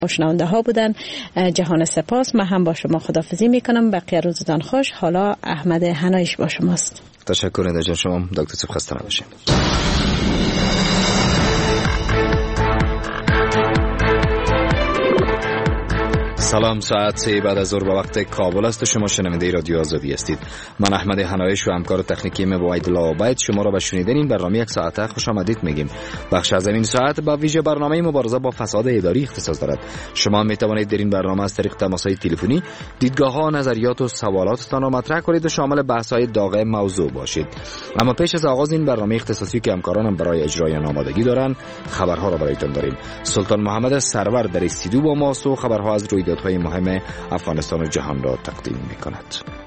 شنونده ها بودن. جهان سپاس. من هم با شما خداحافظی میکنم. بقیه روزتان خوش. حالا احمد حنایش با شماست. تشکر نداجان. شما دکتر صبح خسته نباشید. سلام، ساعت 3 بعد از ظهر به وقت کابل است و شما شنونده رادیو آزادی هستید. من احمد حنایش و همکار تکنیکی مباید لاوبید شما را به شنیدن این برنامه یک ساعته خوش آمدید میگیم. بخش از این ساعت با ویژه برنامه مبارزه با فساد اداری اختصاص دارد. شما می توانید در این برنامه از طریق تماس‌های تلفنی دیدگاه‌ها، نظریات و سوالاتتان را مطرح کنید و شامل بحث‌های داغ موضوع باشید. اما پیش از آغاز این برنامه اختصاصی که همکارانم برای اجرای آن آمادگی دارند، خبرها را برایتان داریم. سلطان محمد سرور در استودیو با ماست و خبرها از رویدادهای مهم افغانستان و جهان را تقدیم می‌کند.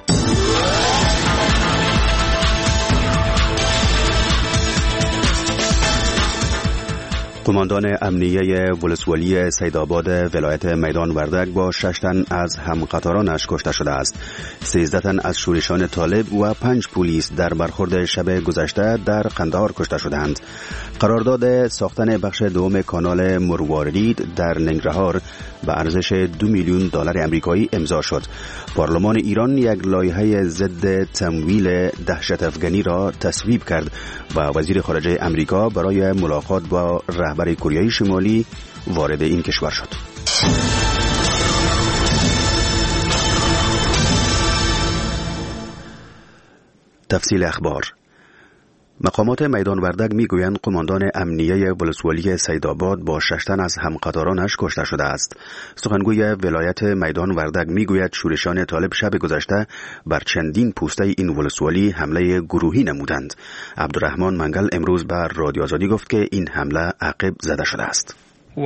قماندان امنیه ولسوالی سیدآباد ولایت میدان وردک با 6 تن از همقطارانش کشته شده است. 13 تن از شورشان طالب و 5 پلیس در برخورد شب گذشته در قندهار کشته شدند. قرارداد ساختن بخش دوم کانال مروارید در ننگرهار به ارزش 2 میلیون دلار آمریکایی امضا شد. پارلمان ایران یک لایحه ضد تمویل دهشت افغانی را تصویب کرد و وزیر خارجه آمریکا برای ملاقات با رهبر کره شمالی وارد این کشور شد. تفصیل اخبار. مقامات میدان وردک میگویند قماندان امنیه ولسوالی سیدآباد با 6 تن از همقطارانش کشته شده است. سخنگوی ولایت میدان وردک میگوید شورشان طالب شب گذشته بر چندین پوسته این ولسوالی حمله گروهی نمودند. عبدالرحمن منگل امروز بر رادیو آزادی گفت که این حمله عقب زده شده است.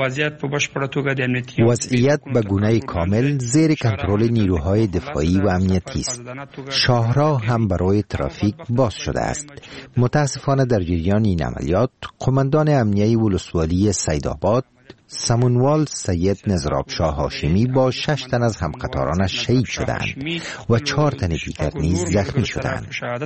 وضعیت به گونه کامل زیر کنترل نیروهای دفاعی و امنیتی است. شاهراه هم برای ترافیک باز شده است. متاسفانه در جریان این عملیات قماندان امنیه ولسوالی سیدآباد سمونوال سید نظرآبشاه هاشمی با 6 تن از همقطارانش شهید شدند و 4 تن دیگر نیز زخمی شدند.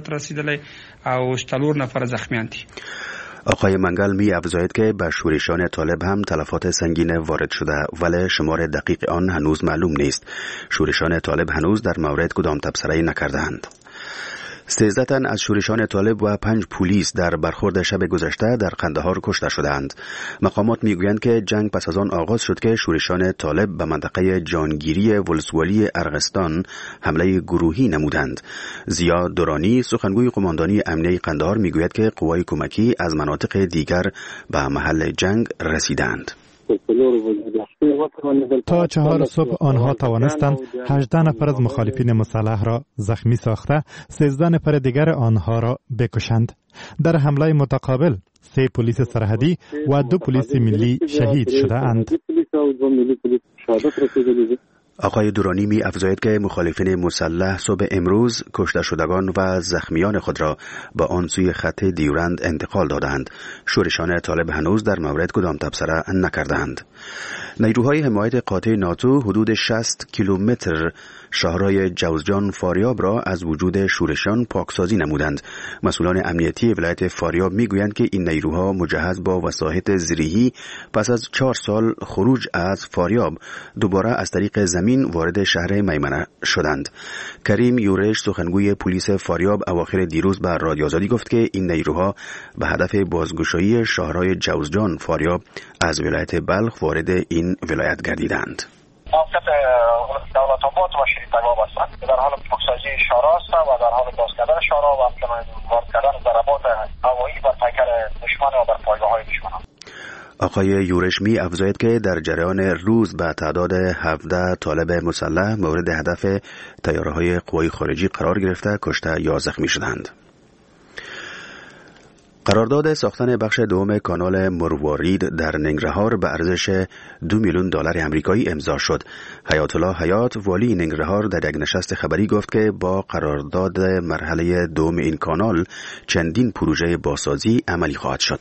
آقای منگل می افزاید که به شورشان طالب هم تلفات سنگین وارد شده ولی شمار دقیق آن هنوز معلوم نیست. شورشان طالب هنوز در مورد کدام تبصره نکردند. 13 تن از شورشان طالب و 5 پلیس در برخورد شب گذشته در قندهار کشته شدند. مقامات میگویند که جنگ پس از آن آغاز شد که شورشان طالب به منطقه جانگیری ولسوالی ارغستان حمله گروهی نمودند. زیا دورانی سخنگوی قماندانی امنیه قندهار میگوید که قوای کمکی از مناطق دیگر به محل جنگ رسیدند. تا 4 صبح آنها توانستند 18 نفر از مخالفین مسلح را زخمی ساخته 13 نفر دیگر آنها را بکشند. در حمله متقابل 3 پلیس سرحدی و 2 پلیس ملی شهید شده اند. آقای دورانی می افزاید که مخالفین مسلح صبح امروز کشته شدگان و زخمیان خود را به آن سوی خط دیورند انتقال دادند. شورشان طالب هنوز در مورد کدام تبصره نکردند. نیروهای حمایت قاطع ناتو حدود 60 کیلومتر شهرهای جوزجان فاریاب را از وجود شورشان پاکسازی نمودند. مسئولان امنیتی ولایت فاریاب میگویند که این نیروها مجهز با وسایط زرهی پس از 4 سال خروج از فاریاب دوباره از طریق زمین وارد شهر میمنه شدند. کریم یورش سخنگوی پلیس فاریاب اواخر دیروز بر رادیو آزادی گفت که این نیروها به هدف بازگشایی شهرهای جوزجان فاریاب از ولایت بلخ وارد این ولایت گردیدند. موقعیت دولت آباد و شریفتگاه هستند که در حال پاکسازی شهرها هستند و در حال باز کردن شهرها و همچنین وارد کردن ضربات هوایی بر پیکر دشمن و بر پایگاه‌های دشمن. آقای یورش می افزاید که در جریان روز به تعداد 17 طالب مسلح مورد هدف طیاره‌های قوای خارجی قرار گرفته کشته یا زخمی شدند. قرارداد ساختن بخش دوم کانال مروارید در ننگرهار به ارزش 2 میلیون دلار آمریکایی امضا شد. حیات الله حیات والی ننگرهار در یک نشست خبری گفت که با قرارداد مرحله دوم این کانال چندین پروژه بازسازی عملی خواهد شد.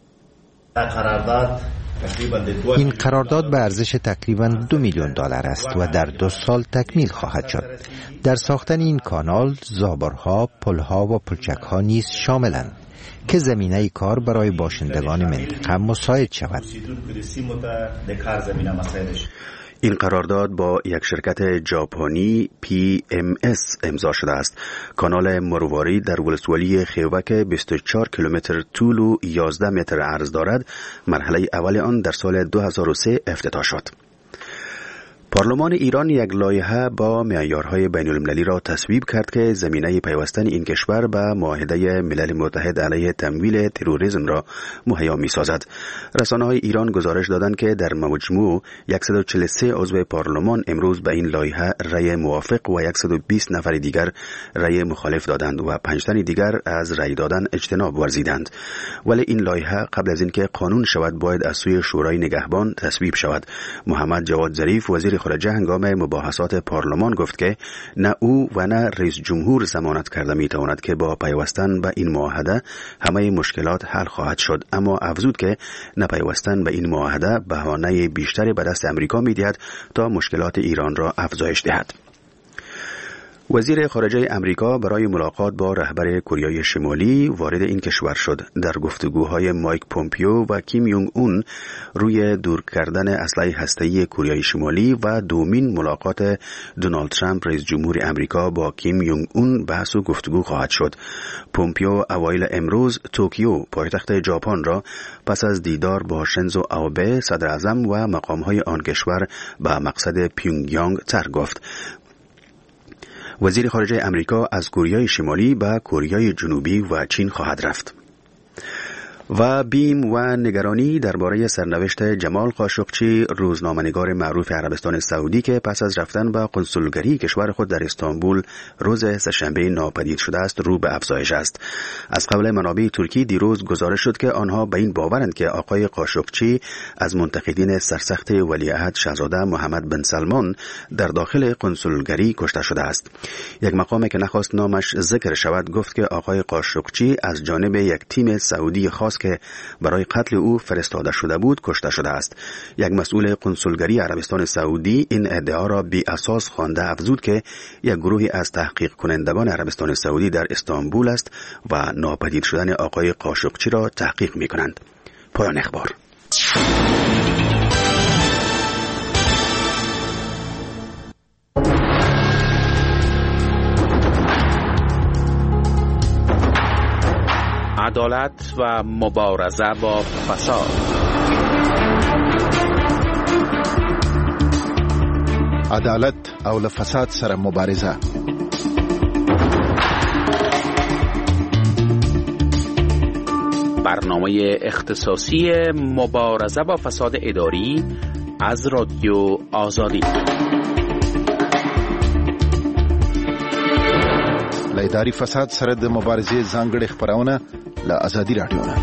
این قرارداد به ارزش تقریباً 2 میلیون دلار است و در 2 سال تکمیل خواهد شد. در ساختن این کانال زابرها، پلها و پلچکها نیز شاملند. که زمینه کار برای باشندگان منطقه مساعد شود. این قرارداد با یک شرکت ژاپنی PMS امضا شده است. کانال مرواری در ولسوالی خیوک 24 کیلومتر طول و 11 متر عرض دارد. مرحله اول آن در سال 2003 افتتاح شد. پارلمان ایران یک لایحه با معیارهای بین‌المللی را تصویب کرد که زمینه پیوستن این کشور به معاهده ملل متحد علیه تمویل تروریسم را مهیا می‌سازد. رسانه‌های ایران گزارش دادند که در مجموع 143 عضو پارلمان امروز به این لایحه رأی موافق و 120 نفر دیگر رأی مخالف دادند و 5 تن دیگر از رأی دادن اجتناب ورزیدند. ولی این لایحه قبل از اینکه قانون شود باید از سوی شورای نگهبان تصویب شود. محمد جواد ظریف وزیر خارجه هنگام مباحثات پارلمان گفت که نه او و نه رئیس جمهور ضمانت کرده میتواند که با پیوستن به این معاهده همه مشکلات حل خواهد شد، اما افزود که نپیوستن به این معاهده بهانه بیشتری به دست امریکا میدهد تا مشکلات ایران را افزایش دهد. وزیر خارجه امریکا برای ملاقات با رهبر کره شمالی وارد این کشور شد. در گفتگوهای مایک پومپیو و کیم یونگ اون روی دور کردن اسلحه هسته‌ای کره شمالی و دومین ملاقات دونالد ترامپ رئیس جمهور امریکا با کیم یونگ اون بحث و گفتگو خواهد شد. پومپیو اوایل امروز توکیو پایتخت ژاپن را پس از دیدار با شنزو آبه صدر اعظم و مقام‌های آن کشور به مقصد پیونگیانگ ترک گفت. وزیر خارجه امریکا از کره شمالی به کره جنوبی و چین خواهد رفت. و بیم و نگرانی درباره سرنوشت جمال قاشقچی، روزنامه‌نگار معروف عربستان سعودی که پس از رفتن به کنسولگری کشور خود در استانبول روز سه‌شنبه ناپدید شده است، رو به افزایش است. از قبل منابع ترکی دیروز گزارش شد که آنها به این باورند که آقای قاشقچی از منتقدین سرسخت ولیعهد شاهزاده محمد بن سلمان در داخل کنسولگری کشته شده است. یک مقام که نخواست نامش ذکر شود گفت که آقای قاشقچی از جانب یک تیم سعودی خاص که برای قتل او فرستاده شده بود کشته شده است. یک مسئول کنسولگری عربستان سعودی این ادعا را بی اساس خوانده افزود که یک گروهی از تحقیق کنندگان عربستان سعودی در استانبول است و ناپدید شدن آقای قاشقچی را تحقیق می کنند. پایان اخبار. عدالت و مبارزه با فساد. عدالت او له فساد سره مبارزه. برنامه اختصاصی مبارزه با فساد اداری از رادیو آزادی. له اداري فساد سره د مبارزې ځانګړې خبرونه له آزادي رادیو نه.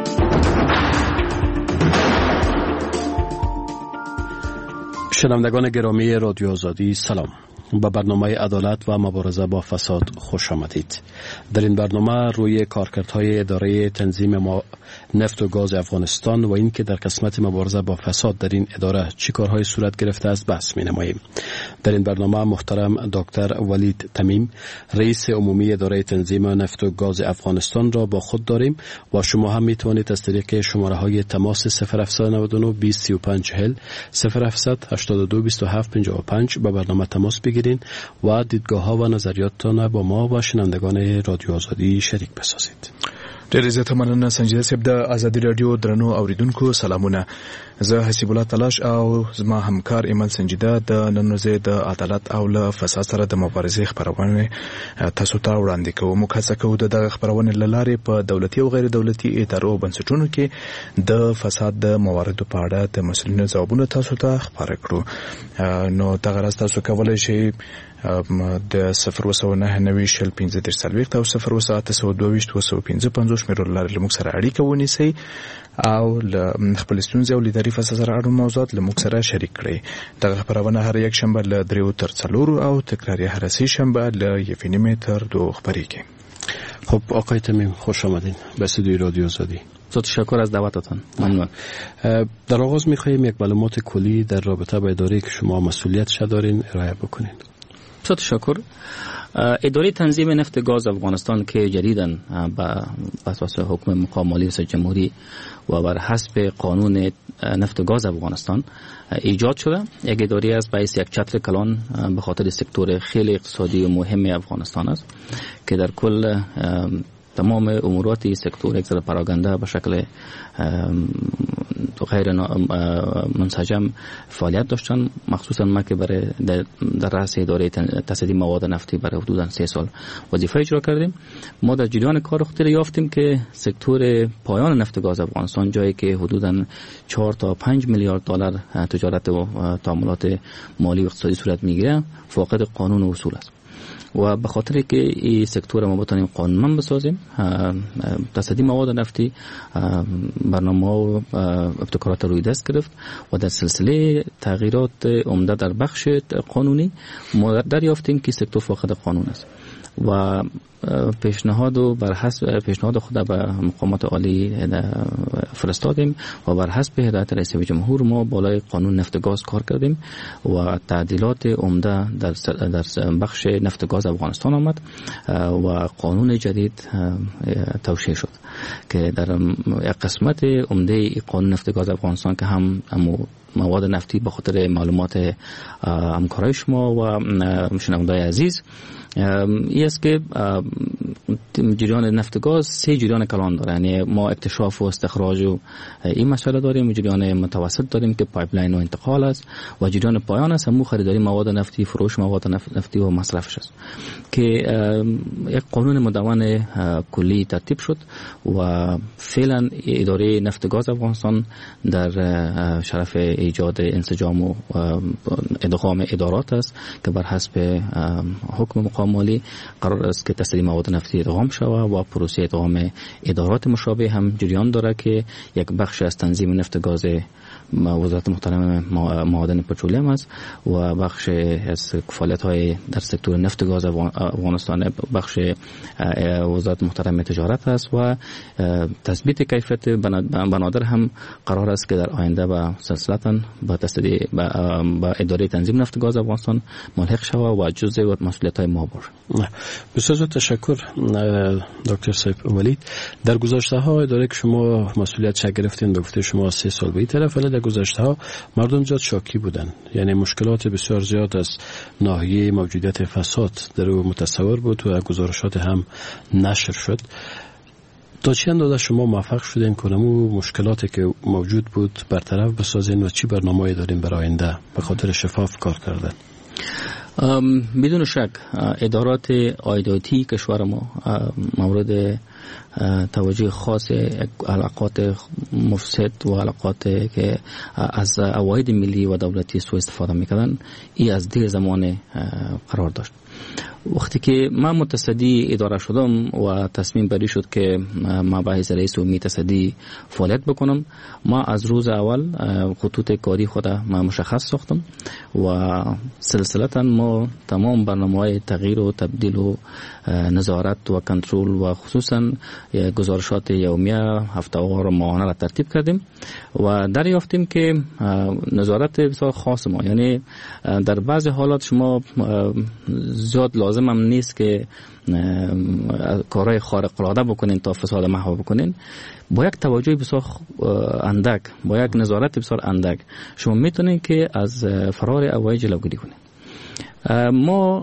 شنوندگان گرامی رادیو آزادی سلام. به برنامه عدالت و مبارزه با فساد خوش آمدید. در این برنامه روی کارکردهای اداره تنظیم نفت و گاز افغانستان و اینکه در قسمت مبارزه با فساد در این اداره چه کارهای صورت گرفته است بحث می‌نماییم. در این برنامه محترم دکتر ولید تمیم رئیس عمومی اداره تنظیم نفت و گاز افغانستان را با خود داریم و شما هم میتوانید از طریق شماره‌های تماس 0799 203540 0782 2755 به برنامه تماس بگیرید و دیدگاه‌ها و نظریاتتان با ما و شنوندگان رادیو آزادی شریک بسازید. ډېر عزت مننه سنجیده صاحب. د آزادي رادیو درنو اوریدونکو سلامونه. زه حسیب الله تلاش او زما همکار ایمل سنجیده د نن ورځې د عدالت او له فساد سره د مبارزې خبرونه تاسو ته وړاندې کوو. موږ هڅه کوو د دغه خبرونه لاره په دولتي او غیر دولتي ادارو او بنسټونو کې د فساد د مواردو په اړه د مسؤلینو ځوابونه تاسو ته خبره کړو. نو دغه راز تاسو کولای شئ د 019901530 او 0192215 شمیرو لارې له موږ سره اړیکه ونیسئ او خپل ستونزې او لیداري فساد سره اړوند موضوعات له موږ سره شریک کړئ. دغه خبرونه هر یک شنبه له 3 تر 4 او تکراری هر سه شنبه له 1.5 تر 2 خبریږي. خب آقای تمیم خوش آمدین به استودیوی رادیو آزادی. تشکر از دعوتتان. ممنون. در آغاز می‌خوایم یک معلومات کلی در رابطه با اداره که شما مسئولیتش دارین ارائه بکنین. تشکر. اداره تنظیم نفت گاز افغانستان که جدیداً به اساس حکم مقام مالی ریاست جمهوری و بر حسب قانون نفت گاز افغانستان ایجاد شده، یک اداره است باعث یک چتر کلان به خاطر سکتور خیلی اقتصادی و مهم افغانستان است که در کل تمام امورات این سکتور یک ذره پراگنده به شکل غیر منسجم فعالیت داشتن. مخصوصا ما که برای در رأس اداره تصدیق مواد نفتی برای حدوداً 3 سال وظیفه اجرا کردیم. ما در جریان کار خود یافتیم که سکتور پایان نفت گاز افغانستان، جایی که حدوداً 4 تا 5 میلیارد دلار تجارت و تعاملات مالی و اقتصادی صورت میگیره، فاقد قانون و اصول است. و به خاطر که این سکتور ما بتونیم قانونمند بسازیم، تصدیق مواد نفتی برنامه و ابتکارات روی دست گرفت و در سلسله تغییرات عمده در بخش قانونی ما دریافتیم که سکتور فاقد قانون است و پیشنهاد خود به مقامات عالی فرستادیم و بر حسب هدایت رئیس جمهور ما بالای قانون نفت گاز کار کردیم و تعدیلات عمده در بخش نفت گاز افغانستان آمد و قانون جدید توشیح شد که در یک قسمت عمده قانون نفت گاز افغانستان که هم مواد نفتی به خاطر معلومات همکارای شما و شنوندگان عزیز این است که جریان نفت گاز 3 جریان کلان داره. یعنی ما اکتشاف و استخراج و این مسئله داریم، جریان متوسط داریم که پایپلاین و انتقال است و جریان پایان است همون خریداری مواد نفتی، فروش مواد نفتی و مصرفش است که یک قانون مدون کلی ترتیب شد و فعلا اداره نفت گاز افغانستان در شرف ایجاد انسجام و ادغام ادارات است که بر حسب حکم مقام مالی قرار است که تصدیق مواد نفتی ادغام شود و پروسه ادغام ادارات مشابه هم جریان داره که یک بخش از تنظیم نفت گاز وزارت محترم معادن پترولیم است و بخش از فعالیت‌های در سکتور نفت گاز افغانستان بخش وزارت محترم تجارت است و تثبیت کیفیت بنادر هم قرار است که در آینده با سلسلتاً با تصدیق با اداره تنظیم نفت گاز افغانستان ملحق شود و جزء و مسئولیت‌های ما باشه. بسیار تشکر دکتر سیف ولید. در گذشته‌ها اداره که شما مسئولیت گرفتین به گفته شما 3 سال به این طرف، ولی در گذشته‌ها مردم زیاد شاکی بودن، یعنی مشکلات بسیار زیاد از ناحیه موجودیت فساد در او متصور بود و گزارشات هم نشر شد. تا چه اندازه شما موفق شدین که مشکلاتی که موجود بود برطرف بسازین و چی برنامه‌ای دارین برای آینده به خاطر شفاف کار کردن؟ بدون شک ادارات عایداتی کشور ما مورد توجه خاص علاقات مفسد و علاقات که از عواید ملی و دولتی سوء استفاده میکردن این از دیر زمان قرار داشت. وقتی که من متصدی اداره شدم و تصمیم بری شد که ما به حیث رئیس عمومی تصدی فعالیت بکنم، ما از روز اول خطوط کاری خود ما مشخص ساختم و سلسلتا ما تمام برنامه‌های تغییر و تبدیل و نظارت و کنترل و خصوصا گزارشات یومیه، هفته‌وار و ماهانه را ترتیب کردیم و دریافتیم که نظارت بسیار خاص ما، یعنی در بعض حالات شما زیاد لازم هم نیست که کارهای خارق العاده بکنین تا فساد محو بکنین، با یک توجه بسیار اندک، با یک نظارت بسیار اندک شما میتونین که از فرار عواید جلوگیری کنین. ما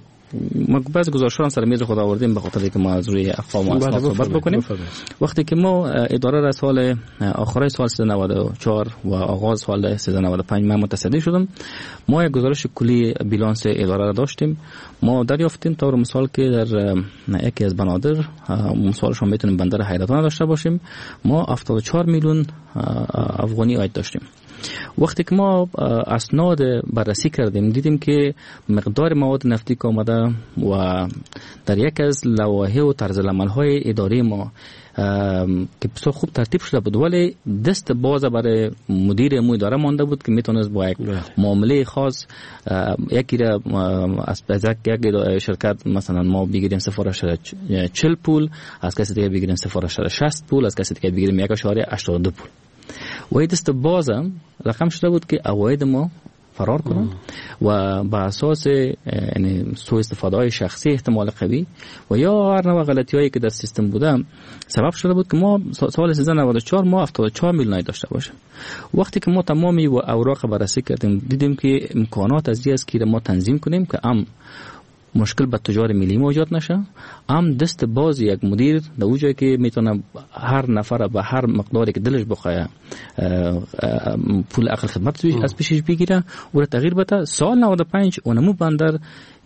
بعض گزارشات سر میز خود آوردیم به خاطر اینکه ما از روی ارقام و اسناد صحبت بکنیم. وقتی که ما اداره را سال آخر سال 394 و آغاز سال 395 من متصدی شدم، ما یک گزارش کلی بیلانس اداره را داشتیم. ما دریافتیم طور مثال که در یکی از بنادر، مثالش هم میتونیم بندر حیرتان داشته باشیم، ما 74 میلیون افغانی عاید داشتیم. وقتی که ما اسناد بررسی کردیم دیدیم که مقدار مواد نفتی که آمده و در یک از لوایح و طرز العمل‌های اداره ما که بسیار خوب ترتیب شده بود، ولی دست باز برای مدیر اداره مانده بود که میتونست با یک معامله خاص یکی را از یک شرکت مثلا ما بگیریم 0.40 پول، از کسی دیگه بگیریم 0.60 پول، از کسی دیگه بگیریم 1.82 پول. و این دست بازم رقم شده بود که عواید ما فرار کنن و به اساس یعنی سوء استفاده های شخصی احتمال قوی و یا هر نوع غلطی هایی که در سیستم بوده سبب شده بود که ما سال 1394 ما 74 میلیون داشته باشیم. وقتی که ما تمامی و اوراق بررسی کردیم دیدیم که امکانات از است که ما تنظیم کنیم که مشکل به تجار ملی موجود نشه، دست باز یک مدیر در اونجایی که میتونه هر نفر به هر مقداری که دلش بخواه پول اقل خدمت از پیشش بگیره و تغییر بده. سال 95 اونمو بندر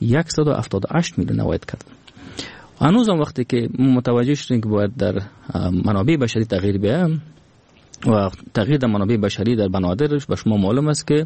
178 میلیون نوید کرد. هنوز هم وقتی که متوجه شدیم که باید در منابع بشری تغییر بیایم و تغییر در منابع بشری در بنادرش به شما معلوم است که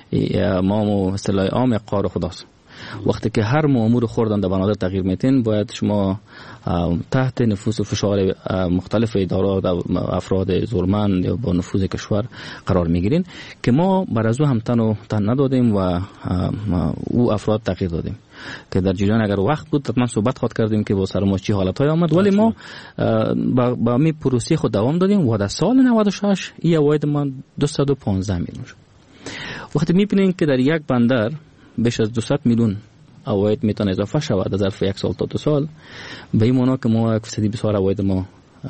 ما اصطلاح عام قار خداست. وقتی که هر مأمور خوردن در بنادر تغییر میتین باید شما تحت نفوذ و فشار مختلف ادارات و افراد ظلمند یا با نفوذ کشور قرار میگیرین که ما بر از او هم تن ندادیم و او افراد تغییر دادیم که در جریان اگر وقت بود حتما صحبت خود کردیم که با سر ما چی حالت‌های آمد، ولی ما با می پروسه خود دوام دادیم و در سال 96 این عواید ما 215 میلیون شد. وقتی میبینین که در یک بندر بیش از 200 میلیون عواید میتونه اضافه شود در ظرف یک سال تا 2 سال، به این معنی که ما یک فیصدی بسیار عواید ما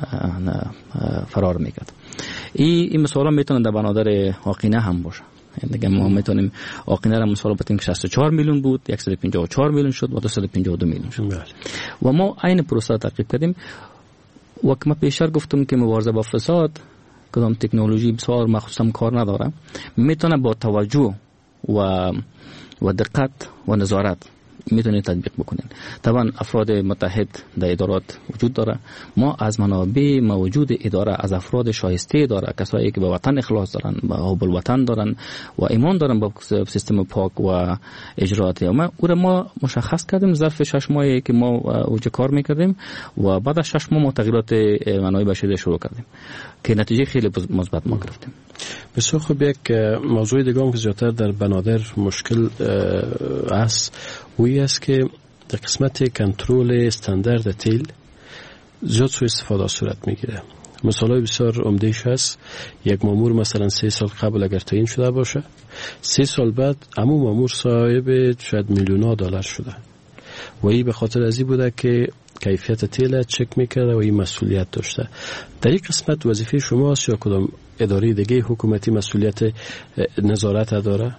فرار میکرد. این مثلا میتونه در بنادر آقینه هم باشه. دیگه ما میتونیم آقینه را مثلا بتیم که 64 میلیون بود 154 میلیون شد و 252 میلیون شد و ما عین پروسه تعقیب کردیم. و که من پیشتر گفتم که مبارزه با فساد کدام تکنولوژی بسیار مخصوصا کار نداره، میتونه با توجه و دقت و نظارت میتونید تطبیق بکنین. طبعا افراد متحد در ادارات وجود داره، ما از منابع موجود اداره از افراد شایسته داره، کسایی که به وطن اخلاص دارن، به حب الوطن دارن و ایمان دارن به سیستم پاک و اجرات او را ما مشخص کردیم ظرف 6 ماهی که ما اوج کار میکردیم و بعد از 6 ماه تغییرات منابع بشری شروع کردیم که نتیجه خیلی مثبت ما گرفتیم. بسیار خوب. یک موضوع دیگه هم که زیادتر در بنادر مشکل است وی است که در قسمت کنترل استاندارد تیل زیاد سوء استفاده صورت میگیره. مثالای بسیار عمده‌اش هست یک مامور مثلا 3 سال قبل اگر تعیین شده باشه 3 سال بعد همون مامور صاحب شاید میلیون‌ها دلار شده و این به خاطر از این بوده که کیفیت تیل چک میکرده و این مسئولیت داشته. در این قسمت وظیفه شماست یا کدام اداره دیگه حکومتی مسئولیت نظارت داره؟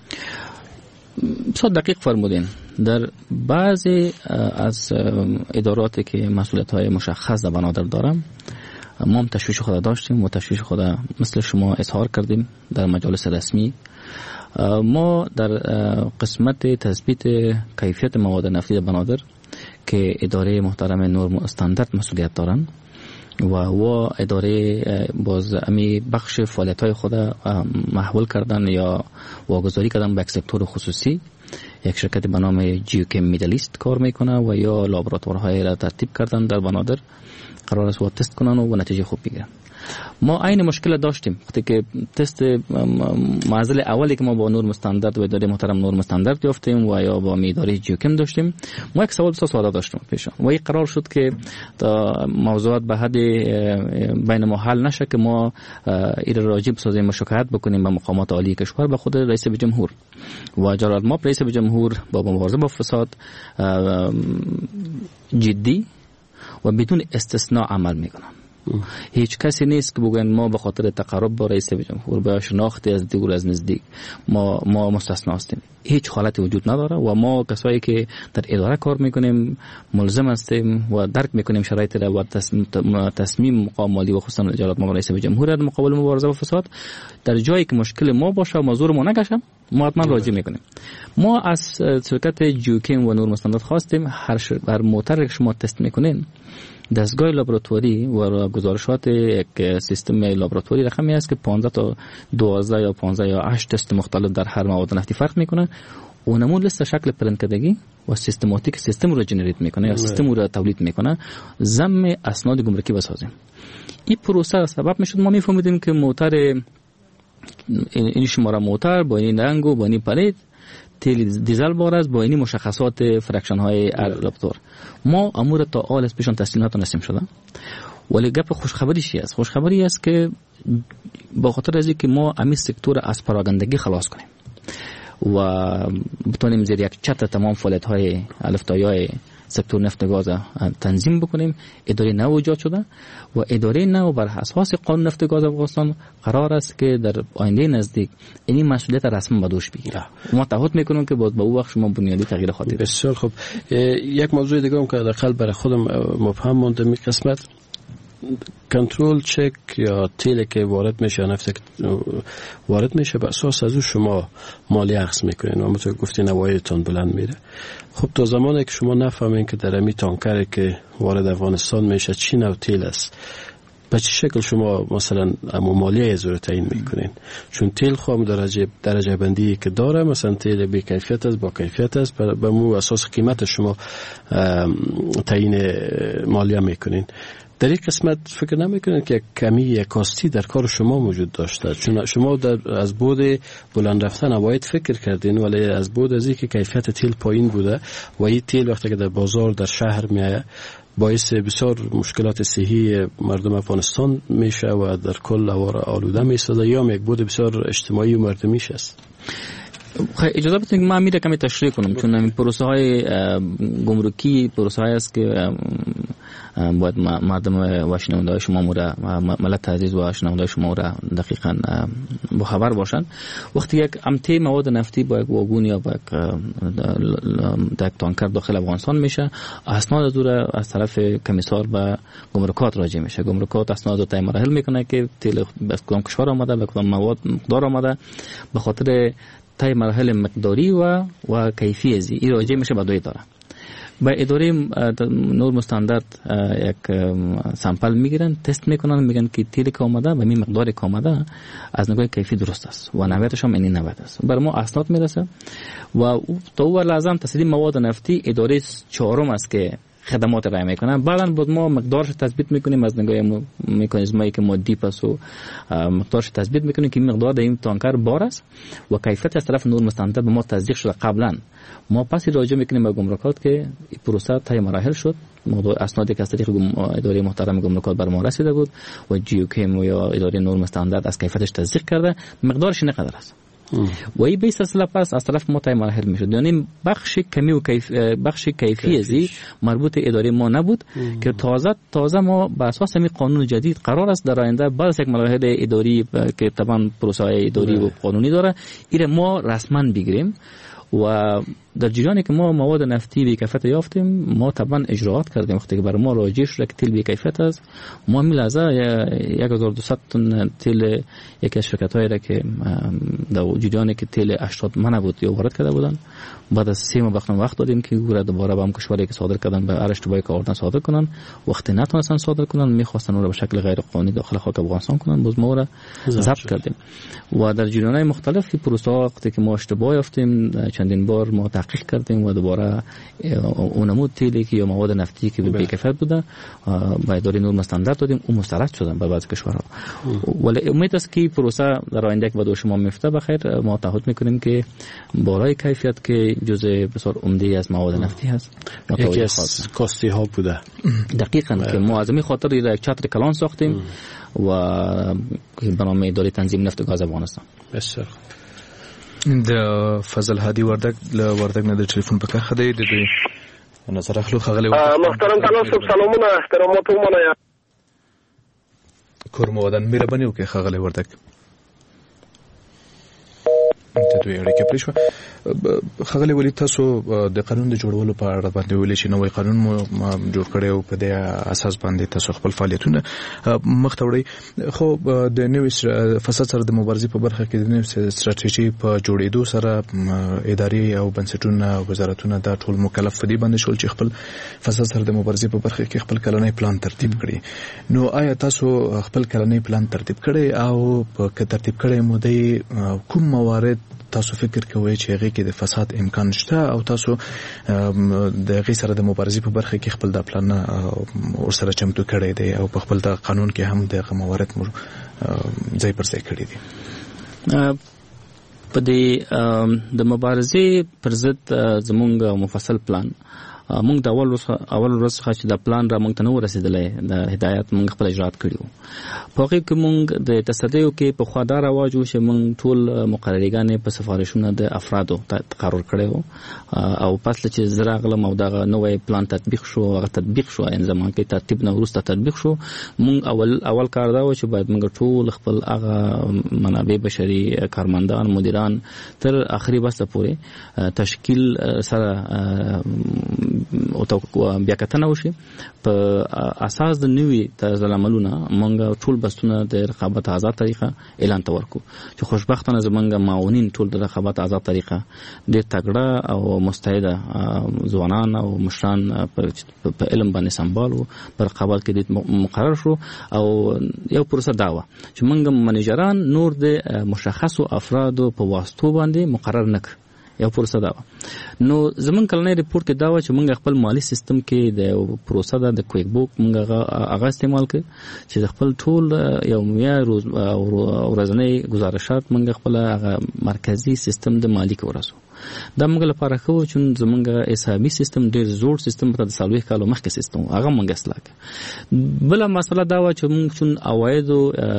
بسیار دقیق فرمودین. در بعضی از اداراتی که مسئولیت‌های مشخص در بنادر دارم ما هم تشویش خود داشتیم و تشویش خود مثل شما اظهار کردیم در مجالس رسمی. ما در قسمت تثبیت کیفیت مواد نفتی در بنادر که اداره محترم نرم و استاندارد مسئولیت دارن و اداره باز امی بخش فعالیت‌های خود محول کردن یا واگذاری کردن به یک سکتور خصوصی، یک شرکت به نام جیوکم میدلیست کار میکنه و یا لابراتوارهای را ترتیب کردن در بنادر قرار است تست کنن و نتیجه خوب بگیرن. ما عین مشکل داشتیم وقتی که تست معضل اولی که ما با نرم استاندارد و اداره محترم نرم استاندارد یافتیم و یا با اداره جیوکم داشتیم، ما یک سوال ساده داشتیم پیشا و این قرار شد که تا موضوعات به حد بین ما حل نشه که ما این راجع بسازیم مشکایت بکنیم به مقامات عالی کشور به خود رئیس جمهور و جلال ما رئیس جمهور با مبارزه با فساد جدی و بدون استثناء عمل میکنن. هیچ کسی نیست که بگن ما به خاطر تقرب با رئیس جمهور با شناختی از دور از نزدیک ما مستثنا هستیم. هیچ حالتی وجود نداره و ما کسایی که در اداره کار میکنیم ملزم هستیم و درک میکنیم شرایط را و تصمیم مقام مالی و خصوصا جلالت مقام رئیس جمهور در مقابل مبارزه با فساد در جایی که مشکل ما باشه و موضوع ما نگشه ما حتما راجع میکنیم. ما از شرکت جیوکم و نرم استاندارد خواستیم هر موتر که شما تست میکنین دستگاه لابراتواری و گزارشات یک سیستم لابراتواری رقمی است که 15 تا 12 یا 15 یا 8 تست مختلف در هر مواد نفتی فرق میکنه. اونمون لیست شکل پرینت کردگی و سیستماتیک سیستم رو جنریت میکنه یا سیستم رو تولید میکنه ضمن اسناد گمرکی بسازیم. این پروسه سبب میشد ما میفهمیدیم که موتر این شماره موتر با این رنگ و با این پلید تیل دیزل بار است با این مشخصات فرکشن های لابراتوار. ما امور تا آل از پیشان تسلیمات نسیم شده. ولی گپ خوشخبری چی است؟ خوشخبری است که با خاطر از اینکه ما امی سکتور از پراگندگی خلاص کنیم و بتونیم زیر یک چتر تمام فعالیت‌های الفتایی سکتور نفت و گاز تنظیم بکنیم. اداره نو ایجاد شده و اداره نو بر اساس قانون نفت و گاز افغانستان قرار است که در آینده نزدیک این مسئولیت رسما به دوش بگیره. ما تعهد میکنیم که باز به اون وقت شما بنیادی تغییر خواهید. بسیار خوب. یک موضوع دیگه هم که حداقل برای خودم مبهم مونده می قسمت کنترل چک یا تیلی که وارد میشه، نفت وارد میشه، به اساس از شما مالی اخذ میکنین و همونطور گفتین نوایتون بلند میره. خب تا زمانی که شما نفهمین که در امی تانکری که وارد افغانستان میشه چی نوع تیل است، به چه شکل شما مثلا مالیه از رو تعیین میکنین؟ چون تیل خام درجه بندی که داره، مثلا تیل بی کیفیت است، با کیفیت است، به مو اساس قیمت شما تعیین مالیه میکنین. در این قسمت فکر نمیکنید که کمی یا کاستی در کار شما موجود داشته؟ چون شما از بود بلند رفتن عواید فکر کردین، ولی از بود از اینکه کیفیت تیل پایین بوده و این تیل وقتی که در بازار در شهر میایه باعث بسیار مشکلات صحی مردم افغانستان میشه و در کل آلوده میسازه، یا یک بود بسیار اجتماعی و مردمیش است. اجازه بدید که من میره کمی تشریح کنم، چون این پروسه های گمرکی پروسه های است که باید مردم و شنونده شما مورا ملت عزیز و شنونده شما مورا دقیقاً با خبر باشند. وقتی یک امتی مواد نفتی با یک واگون یا با یک تانکر داخل افغانستان میشه، اسناد از دور از طرف کمیسار به گمرکات راجع میشه. گمرکات اسناد رو طی مراحل میکنه که تیل از کدام کشور آمده، به کدام مواد مقدار آمده، به خاطر طی مراحل مقداری و کیفی ازی این راجع میشه به دوی داره. با اداره نور مستندرد یک سامپل میگیرن، تست میکنن، میگن که تیلی که آمده و می مقداری که آمده از نگاه کیفی درست است و نوعیتش هم این نوعیت است. بر ما اسناد میرسه و تا او لازم تصدیق مواد نفتی اداره چهارم است که خدمات رای میکنن. بعداً بود ما مقدارش تثبیت میکنیم از نگاه مکانیزمایی که مادی پس و مقدارش تثبیت میکنیم که مقدار در این تانکر بار است و کیفیت از طرف نور مستندرد به ما تصدیق شده قبلا. ما پس راجع میکنیم به گمرکات که پروسه طی مراحل شد، اسنادی که از طریق اداره محترم گمرکات بر ما رسیده بود و جیوکیم یا اداره نور مستندرد از کیفیتش تصدیق کرده، مقدارش اینقدر است. و این بیس اصلا پس از طرف ما طی مراحل میشد. یعنی بخش کمی و بخش کیفی ازی مربوط اداره ما نبود که تازه ما به اساس همین قانون جدید قرار است در آینده بعد از یک مراحل اداری که طبعا پروسه اداری و قانونی داره این ما رسما بگیریم و در جریانی که ما مواد نفتی بی کیفیت یافتیم ما طبعا اجراات کردیم. وقتی که برای ما راجع شد که تیل بی کیفیت است، ما می لحظه 1200 تن تیل یکی از شرکت‌هایی را که در جریانی که تیل 80 من بود یا وارد کرده بودن، بعد از 3 ماه وقت دادیم که گوره دوباره به هم کشوری که صادر کردن به اشتباهی که آوردن صادر کنن. وقتی نتونستن صادر کنن می‌خواستن اون را به شکل غیر قانونی داخل خاک افغانستان کنن، باز ما را ضبط کردیم و در جریان‌های مختلفی پروسه وقتی که ما اشتباه یافتیم چندین بار ما تحقیق کردیم و دوباره اون نمود تیلی که یا مواد نفتی که بی کیفیت بوده با اداره نور مستندرد دادیم، اون مسترد شدن به بعضی کشورها. ولی امید است که پروسه در آینده که به شما میفته بخیر. ما تعهد میکنیم که بالای کیفیت که جزء بسیار عمده از مواد نفتی هست یکی از کاستی ها بوده دقیقاً که ما از این خاطر یک چتر کلان ساختیم و به نام اداره تنظیم نفت و گاز افغانستان. بسیار د فضل هادي وردګ نه د ټلیفون په کار خدای د نظر اخلو خغلی محترم تناسب سلامونه احترامات ومنه کورمودن مهرباني وکړه خغلی وردګ ته دوی اړیکه پرېښوه. خغلی ولی تاسو د قانون د جوړولو په اړه باندې ویلي چې نوې قانون مو جوړ کړی او په دې اساس باندې تاسو خپل فعالیتونه مخ ته وړئ. خو د نوې فساد سره د مبارزې په برخه کې د نوې ستراتیژي په جوړېدو سره ادارې او بنسټونه وزارتونه دا ټول مکلف دي باندې شول چې خپل فساد سره د مبارزې په برخه کې خپل کلنی پلان ترتیب کړي. نو آیا تاسو خپل کلنی پلان ترتیب کړی او په ترتیب کړی مو د کوم موارد تاسو فکر کوئ چې هغه کې د فساد امکان شته او تاسو د هغې سره د مبارزې په برخه کې خپل د پلان ورسره چمتو کړی دی او په خپل د قانون کې هم دغه موارد ځای پر ځای کړي دي؟ په د مبارزې پر ضد زمونږ مفصل پلان موږ د اول ورځ څخه چې د پلان را موږ ته نو رسیدلې د هدایت موږ خپل اجرات کړیو په هغه کې موږ د تصدیو کې په خوا راواجو چې موږ ټول مقرریګانې په سفارشونو د افرادو تقرر کړو او پس چې زراغلم او دغه نوې پلان تطبیق شو هغه تطبیق شو ان زمان کې ترتیب نه ورسته تطبیق شو موږ اول کار دا و چې باید موږ ټول خپل هغه منابع بشري کارمندان مدیران تر اخري بسته پورې تشکیل سره او بیا کتنه وشي په اساس د نوې طرز عملونه موږ ټول بستونه د رقابت آزاد طریقه اعلان تورکو چې خوشبختانه زمونږ معاونین ټول د رقابت آزاد طریقه د تګړه او مستعده ځوانان او مشران په علم باندې سمبالو پر رقابت کې مقرر شو او یو پروسه داوه چې موږ منیجران نور د مشخصو افرادو په واسطو باندې مقرر نک یو پروسه دا نو زمون کلنۍ ریپورت کې دا و چې موږ خپل مالی سیستم کې د پروسه د کویک بوک موږ هغه استعمال کړ چې خپل ټول یومیا روز او ورځنی گزارشات موږ خپل هغه مرکزی سیستم د مالی کې ورسو دا موږ لپاره خو چې زمونږ حسابي سیستم ډیر زوړ سیستم په 30 کالو مخکې سیستم هغه موږ اصلاح بل مسله دا و چې موږ عواید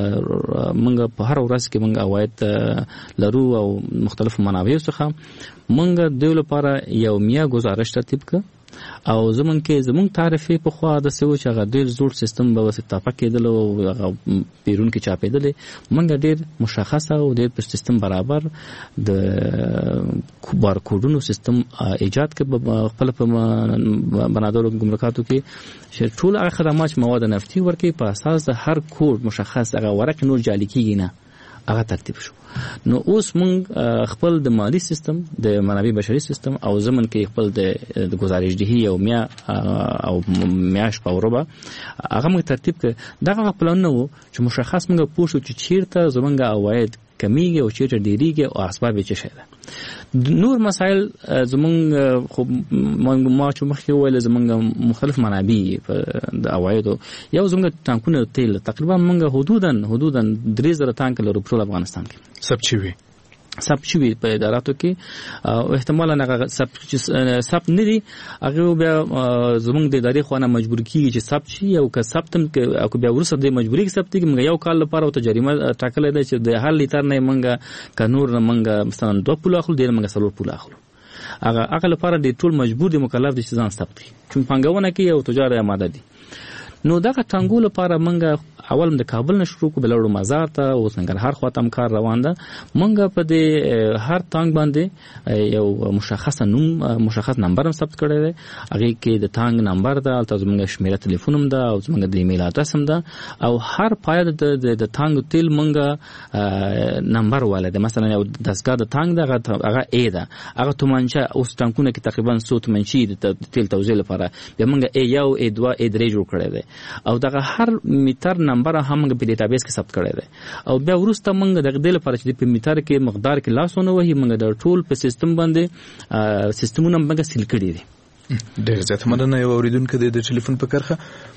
موږ په هر ورځ کې موږ عواید لرو او مختلف منابع څخه موږ د لپاره یومیا گزارش ترتیب ک او زمون کې زمون تعریفي په خوا د سوي چې هغه ډیر زوړ سیستم به وسته پکېدل او هغه پیرون کې چاپېدل موږ ډیر مشخصه او ډیر په سیستم برابر د بارکوډونو سیستم ایجاد کړ خپل په بنادرو ګمرکاتو کې چې ټول هغه خدمات مواد نفتي ورکې په اساس د هر کوډ مشخص هغه ورق نور جالي کیږي نه هغه ترتیب شو نو اوس موږ خپل د مالی سیستم د منابع بشري سیستم او زمون کې خپل د گزارش دهي او میا او میاش په وربا هغه موږ ترتیب کړ دغه پلان نو چې مشخص موږ پوښتو چې چیرته زمونږ عواید کمیږي او چیرته ډیریږي او اسباب یې څه شي ده نور مسائل زمونږ خو ما چې مخکې ویل زمونږ مختلف منابع د عوایدو یو زمونږ ټانکونه تیل تقریبا موږ حدوداً 3000 ټانک لرو په افغانستان کې سب چوي په اداراتو کې او احتمالاً هغه سب نه دي هغه بیا زمونږ د ادارې خوانه مجبور کیږي چې سب شي او که سبتم او بیا ورسره د مجبوري کې سبتي موږ یو کال لپاره او جریمه ټاکلې ده چې د هر لیټر نه موږ قانون موږ مثلا 2 پوله اخلو ډیر موږ 3 پوله اخلو هغه لپاره د ټول مجبور دي مکلف دي چې ځان سبتي چې پنګونه کې او تجارت آماده دي نو دا ټانګو لپاره موږ اول د کابل نشو کو بلوړو مزار ته او څنګه هر خواته کار روان ده موږ په دې هر ټانګ باندې یو مشخص نمبر هم ثبت کړی دی هغه کې د ټانګ نمبر ده او زموږ شمیره ټلیفون هم ده او زموږ د ایمیل ادرس هم ده او هر پای د ټانګ تل موږ نمبر والا ده مثلا یو دسګه د ټانګ ده هغه ای ده هغه تومانچه اوس ټانګونه کې تقریبا 100 تومانچې د تل توزیع لپاره به موږ ای یو ای 2 ای 3 جوړ کړی دی او دغه هر میټر نمبر هم موږ په ډیټابیس کې ثبت کړی دی او بیا وروسته موږ دغه د لپاره چې په میټر کې مقدار کې لاسونه وهي موږ د ټول په سیستم باندې سیستمونه موږ سیل کړی دي ډېر زیات مننه یو اوریدونکو د ټلیفون په کرخه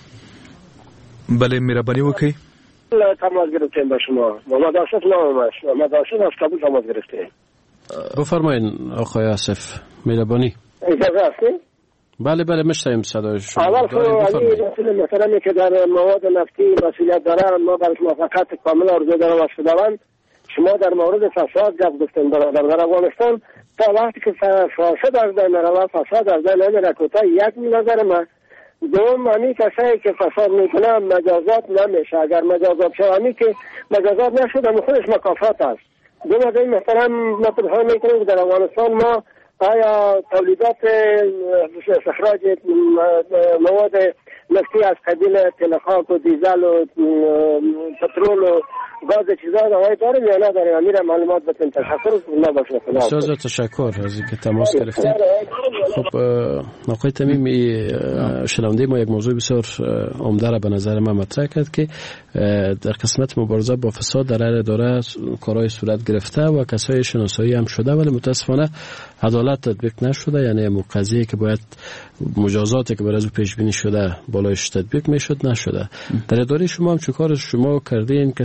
بله مهربانی وکړئ تماس گرفتیم با شما محمد آصف نامم است محمد آصف از کابل تماس گرفتیم بفرمایید آقای آصف مهربانی اجازه هستیم بله میشنویم صدای شما اول خب علی رسول محترمی که در مواد نفتی مسئولیت دارن ما برای موافقت کامل آرزو دارم از خداوند شما در مورد فساد گپ گفتین برادر در افغانستان تا وقتی که فاسد از بین نرود فساد از بین نمیره کوتاه یک نظر من دوم همی کسایی که فساد میکنن مجازات نمیشه اگر مجازات شد همی که مجازات نشد همی خودش مکافات است دوم از این محترم ما پرسان میکنیم که در افغانستان ما آیا تولیدات استخراج مواد نفتی از قبیل تلخاک و دیزل و پترول و گاز چیزا آیا داریم یا نداریم امیر معلومات بتیم تشکر تشکر از اینکه تماس گرفتید خب آقای تمیمی شنونده ما یک موضوع بسیار عمده را به نظر من مطرح کرد که در قسمت مبارزه با فساد در هر اداره کارهای صورت گرفته و کسای شناسایی هم شده ولی متاسفانه عدالت تطبیق نشده یعنی قضیه که باید مجازاتی که برای پیش بینی شده بالایش تطبیق میشد نشده در اداره شما هم چه کار شما کردین کسی را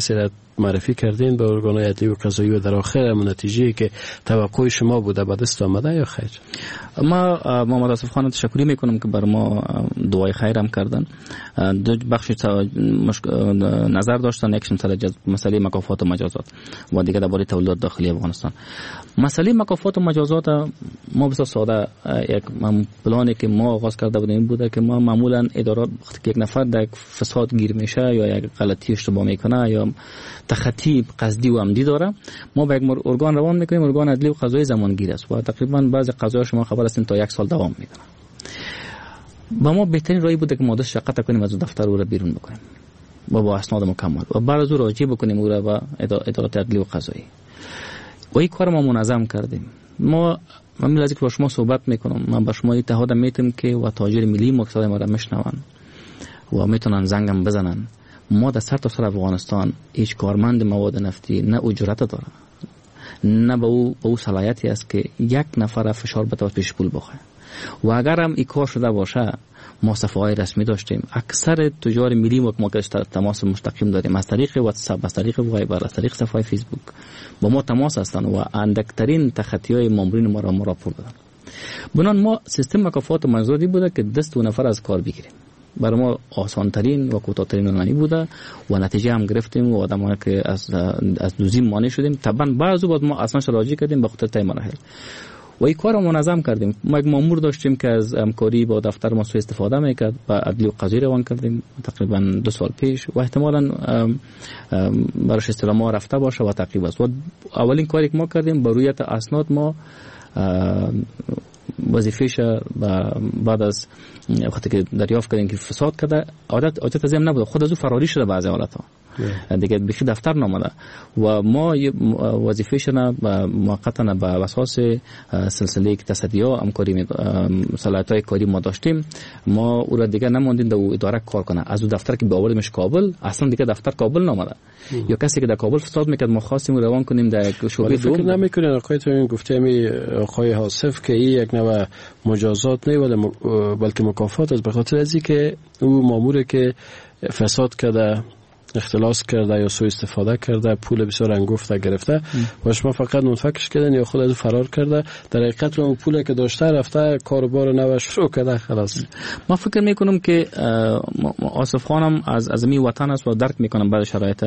معرفی کردین به ارگان‌های عدلی و قضایی و در آخر نتیجه که توقع شما بوده به دست آمده یا خیر؟ ما متاسفانه تشکری میکنم که بر ما دعای خیر هم کردن. دو بخش نظر داشتن، یکشون سر مسئله مکافات و مجازات و دیگه درباره تولیدات داخلی افغانستان. مسئله مکافات و مجازات ما بسیار ساده یک پلانی که ما آغاز کرده بودیم این بوده که ما معمولا ادارات وقتی که یک نفر در فساد گیر میشه یا یک غلطی اشتباه میکنه یا تخطی قصدی و عمدی داره، ما به یک ارگان روان میکنیم. ارگان عدلی و قضایی زمانگیر است و تقریبا بعضی قضایا شما خبر هستین تا 1 سال دوام میکنه. و ما بهترین راهی بوده که ما دست قطع کنیم از دفتر او را بیرون بکنیم و با اسناد مکمل و بعد از او راجع بکنیم او را به ادارات عدلی و قضایی. و این کار ما منظم کردیم. ما من لازم که با شما صحبت میکنم، من با شما اتحاد میتم که و تاجر ملی مقصد ما را میشنون و میتونن زنگم بزنن. ما در سر تا سر افغانستان هیچ کارمند مواد نفتی نه اجرت داره نه به او صلاحیتی است که یک نفر فشار بده و پیش پول بخواه. و اگر هم این کار شده باشه ما صفحه‌های رسمی داشتیم. اکثر تجار ملی ما که تماس مستقیم داریم از طریق واتساپ، از طریق وایبر، از طریق صفحه فیسبوک با ما تماس هستند و اندکترین تخطی‌های مامورین ما را راپور دادن. بنان ما سیستم مکافات مجازاتی بوده که دست دو نفر از کار بگیریم. برای ما آسانترین و کوتاه‌ترین رانندگی بوده و نتیجه هم گرفتیم و آدم‌ها که از دوزی مانع شدیم. طبعا بعضی بعد ما اصلا راضی کردیم به خاطر تای مراحل و این کار رو منظم کردیم. ما یک مامور داشتیم که از همکاری با دفتر ما سوء استفاده میکرد و عدلی و قضایی روان کردیم تقریبا 2 سال پیش و احتمالاً براش استلام ما رفته باشه و تعقیب است. و اولین کاری که ما کردیم با رویت اسناد ما وظیفه‌ش بعد از وقتی که دریافت کردیم که فساد کرده عادت از این نبوده، خود از او فراری شده بعضی حالت‌ها دیگه بخی دفتر نامده و ما وظیفه‌ش نه موقتا به اساس سلسله تصدیه همکاری صلاحیت‌های کاری ما داشتیم. ما او را دیگه نموندیم در اداره کار کنه. از او دفتر که بیاوردیمش کابل اصلا دیگه دفتر کابل نامده یا کسی که در کابل فساد میکرد ما خواستیم روان کنیم در شعبه دوم. فکر نمی‌کنین آقای تو گفته می آقای حاصف که این یک نوع مجازات نه بلکه مکافات است به خاطر از اینکه او ماموره که فساد کرده، اختلاس کرده یا سوء استفاده کرده، پول بسیار انگفته گرفته و شما فقط منفکش کردن یا خود از فرار کرده، در حقیقت اون پولی که داشته رفته کاروبار نو شروع کرده خلاص. ما فکر میکنم که آصف خانم از می وطن است و درک میکنم بعد شرایط.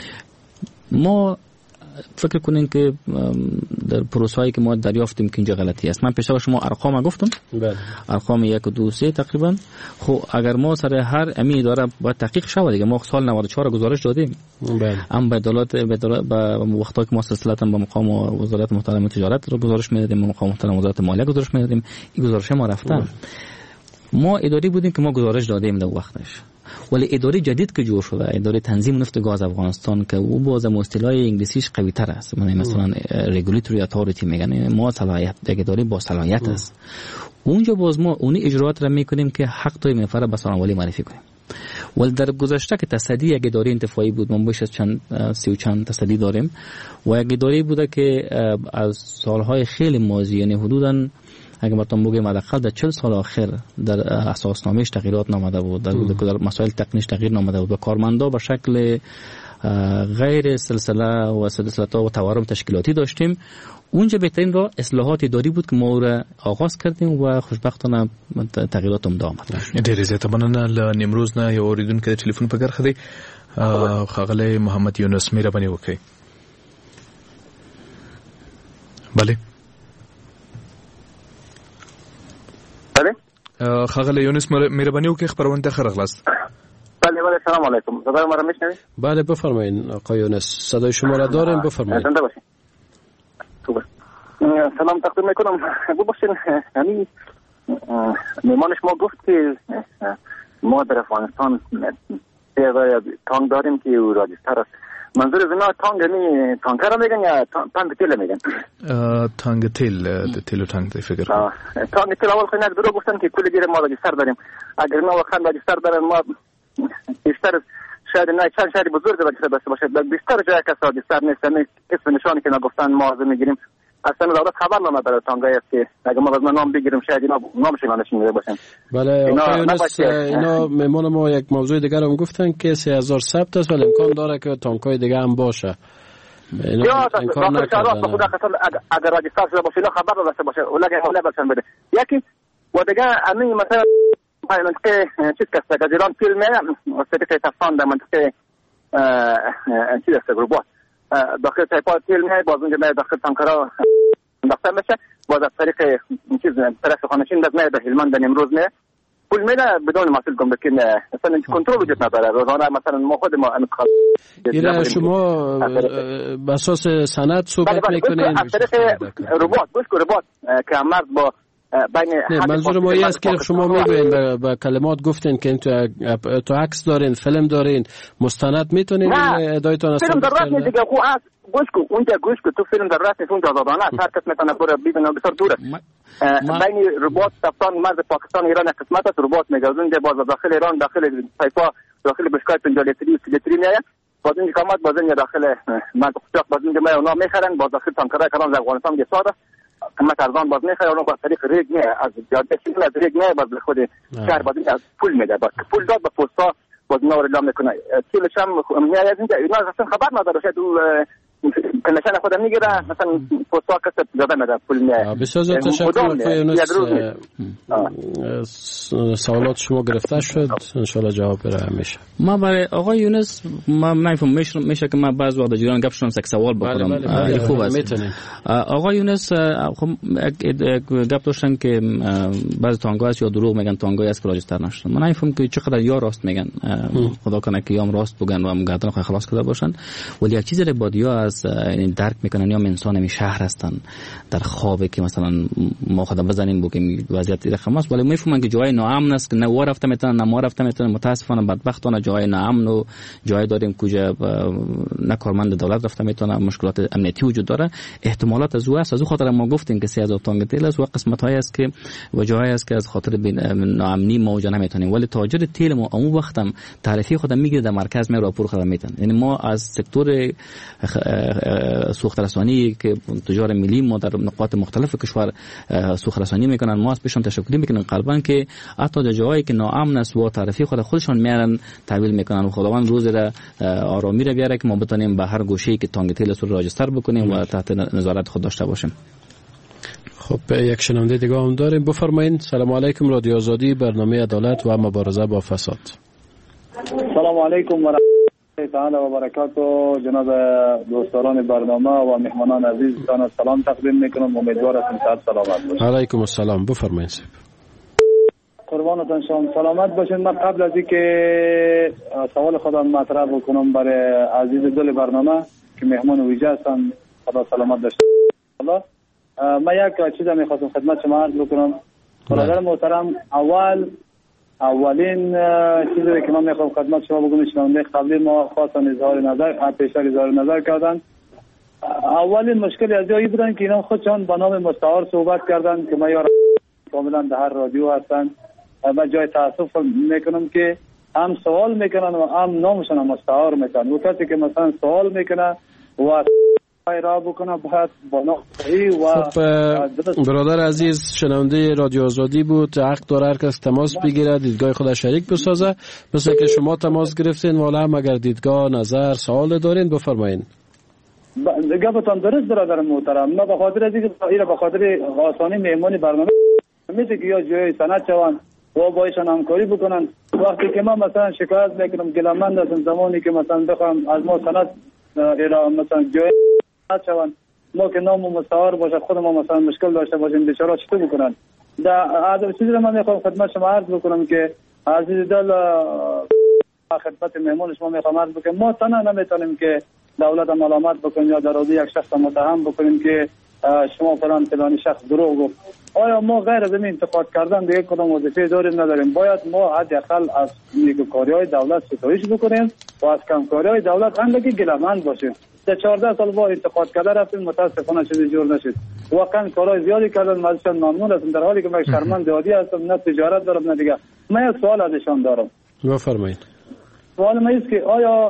ما فکر کنین که در پروسه‌ای که ما دریافتیم که اینجا غلطی است. من پیشتر شما ارقام گفتم. بله. ارقام 1 2 3 تقریبا. خب اگر ما سر هر امی اداره با تحقیق شود دیگه ما سال 94 گزارش دادیم. بله. ام به دولت به وقتا که ما سلسله‌اً با مقام وزارت محترم تجارت رو گزارش میدادیم، مقام محترم وزارت مالیه گزارش میدادیم. این گزارش ما رفتن. ما اداری بودیم که ما گزارش دادیم در وقتش. ولی اداره جدید که جور شده، اداره تنظیم نفت گاز افغانستان که او باز اصطلاح انگلیسیش قوی تر است، مثلا رگولیتوری اتوریتی میگن، ما صلاحیت اداره با صلاحیت است. اونجا باز ما اون اجرات را میکنیم که حق توی نفر به سانوالی معرفی کنیم. ولی در گذشته که تصدی یک اداره انتفاعی بود، ما بیش از 30 و چند تصدی داریم و یک اداره بوده که از سالهای خیلی ماضی، یعنی حدوداً اگه براتون بگم حداقل در 40 سال آخر در اساسنامه‌اش تغییرات نامده بود، در مسائل تکنیش تغییر نامده بود و کارمندا به شکل غیر سلسله و سلسله‌ها و تورم تشکیلاتی داشتیم. اونجا بهترین راه اصلاحات اداری بود که ما را آغاز کردیم و خوشبختانه تغییرات هم دوام داشت. ډېر زیاته مننه. له نیمروز نه یو اوریدونکو د ټلیفون په برخه دی ښاغلی محمد یونس مهرباني وکړئ. بله ښاغلی یونس مهرباني وکړئ خپرونې ته ښه راغلاست. بله بله سلام علیکم. صدای ما را میشنوید؟ بله بفرمایید آقای یونس، صدای شما را داریم، بفرمایید. زنده باشین. خوبه. سلام تقدیم میکنم. ببخشید یعنی میمانش ما گفت که ما در افغانستان تانک داریم که او راجستر است. منظور از اینا تانک یعنی تانکر میگن یا تانک تیل میگن؟ تانک تیل، تیل و تانک دی فکر کنم. تانک تیل اول خیلی درو گفتن که کل گیر ما راجستر داریم. اگر اینا واقعا راجستر دارن ما بیشتر شاید نه چند شهری بزرگ راجستر داشته باشه، بیشتر جای کس راجستر نیست. اسم نشانی که نگفتن ما از میگیریم اصلا دولت خبر نداره تانگایی است که اگه ما از نام بگیریم شاید اینا نامش اینا نشینده باشن. بله آقای یونس، اینا مهمان ما یک موضوع دیگر هم گفتن که 3000 ثبت است ولی امکان داره که تانکای دیگه هم باشه. یا امکان نکردن خود اگر راجستر شده باشه اینا خبر داشته باشه اولگه حاله بسن بده یکی و دیگه همین مثلا منطقه چیز کسته گزیران پیل میه سریقه تفان در منطقه چیز است گروبات داخل تایپا پیل میه باز اونجا میه داخل تانکرها داخل میشه باز از طریق چیز طرف خانشین دست میه به هلمند در امروز میه پول میده بدون مسئول گمرکی میه مثلا کنترل وجود نداره روزانه مثلا ما خود ما انقاض ایره شما به اساس سند صحبت میکنین از طریق رباط رباط که مرد با نه منظور ما است که شما میگوین با کلمات گفتین که تو عکس دارین فیلم دارین مستند میتونین ادعایتون است فیلم در راست دیگه خو از گوش کو تو فیلم در راست اون جزادانه هر کس میتونه بره ببینه بسیار دوره بین رباط تفتان مرز پاکستان ایران قسمت است رباط میگذون ده باز داخل ایران داخل پایپا داخل بشکای 50 لیتری میایه باز این کامات باز این داخل مرز قفاق باز این میایه اونا میخرن باز داخل تانکرای کلان از افغانستان میاد ساده قیمت ارزان باز میخره اونو با طریق ریگ میه از جاده چیزی از ریگ میه باز خود شهر باز از پول میده باز پول داد به پستا باز اینا رو اعلام میکنه چیلش هم میاد از اینجا اینا اصلا خبر نداره شاید کنشن خودم میگیره مثلا پستا کسب زده میده پول میه بسیار زیاد تشکر سوالات شما گرفته شد انشالله جواب بره همیشه ما برای آقای یونس ما نمیفهم میشه که ما بعض وقت جیران گپ شدم سوال بکنم خوب است آقای یونس خب گپ داشتن که بعضی تانگای است یا دروغ میگن تانگای است که راجستر نشدن من نمیفهم که چقدر یا راست میگن خدا کنه که یام راست بگن و مگردن خلاص کرده باشن ولی یک چیزی بادیا از درک میکنن یا انسان می شهر هستن در خوابه که مثلا ما خدا بزنیم بگیم وضعیت رقم است ولی میفهمن که جای ناامن است که نه ور رفته میتونن نه ما رفته میتونن متاسفانه بدبختانه جای ناامن و جای داریم کجا نه کارمند دولت رفته میتونن مشکلات امنیتی وجود داره احتمالات از او خاطر ما گفتیم که 3000 تانگ تیل است و قسمت های است که و جایی است که از خاطر ناامنی ما اونجا نمیتونیم ولی تاجر تیل ما اون وقتم تعرفه خود میگیره در مرکز می راپور خود میتن یعنی ما از سکتور سوخت رسانی که تجار ملی ما در نقاط مختلف کشور سوخت رسانی میکنن ما از پیشون تشکری میکنن قلبا که حتی در جایی که ناامن است و تعرفه خودشون میارن تحویل میکنن و خداوند روز را آرامی را بیاره که ما بتونیم به هر گوشه‌ای که تانگ تیل رو راجستر بکنیم و تحت نظارت خود داشته باشیم. خب یک شنونده دیگه هم داریم بفرمایید. سلام علیکم رادیو آزادی برنامه عدالت و مبارزه با فساد. سلام علیکم و تعالی و برکاته جناب دوستان برنامه و مهمانان عزیز سلام تقدیم میکنم امیدوارم صحت سلامت باشید. علیکم السلام بفرمایید. قربانتون شما سلامت باشید. من قبل از اینکه سوال خودم مطرح بکنم برای عزیز دل برنامه که مهمان ویژه هستن خدا سلامت داشته باشه من یک چیز میخواستم خدمت شما عرض بکنم. برادر محترم اولین چیزی که من میخوام خدمت شما بگم شنونده قبلی ما خواستن اظهار نظر پیشتر اظهار نظر کردن. اولین مشکلی از جایی بودن که اینا خودشان با نام مستعار صحبت کردن که ما یارا کاملا در هر رادیو هستن. من جای تاسف میکنم که هم سوال میکنن و هم نامشون مستعار میکنن و کسی که مثلا سوال میکنه و را بکنه باید با نام صحیح و برادر عزیز شنونده رادیو آزادی بود حق داره هر کس تماس بگیره دیدگاه خود شریک بسازه مثل که شما تماس گرفتین والا هم اگر دیدگاه نظر سوال دارین بفرمایین. گفتم درست برادر محترم ما به خاطر از اینکه به خاطر آسانی مهمانی برنامه میشه که یا جای سند شوند و بایشان همکاری بکنن. وقتی که ما مثلا شکایت میکنم گلمند هستم زمانی که مثلا بخوام از ما سند مثلا جای شوند ما که نام مستعار باشه خود ما مثلا مشکل داشته باشیم بیچاره چطور بکنن. در چیزی رو من میخوام خدمت شما عرض بکنم که عزیز دل خدمت مهمان شما میخوام عرض بکنم ما تنها نمیتونیم که دولت ملامت بکنیم یا در روی یک شخص متهم بکنیم که شما فلانی شخص دروغ گفت. آیا ما غیر از این انتقاد کردن دیگه کدام وظیفه داریم نداریم؟ باید ما حداقل از نیکوکاری‌های دولت ستایش بکنیم و از کمکاری‌های دولت اندکی گله‌مند باشیم. 14 سال با انتقاد کرده رفتیم متاسفانه چیزی جور نشد. واقعا کارهای زیادی کردن ازشان ممنون هستم در حالی که من شرمنده عادی هستم نه تجارت دارم نه دیگه. من یک سوال ازشان دارم. بفرمایید. سوال من است که آیا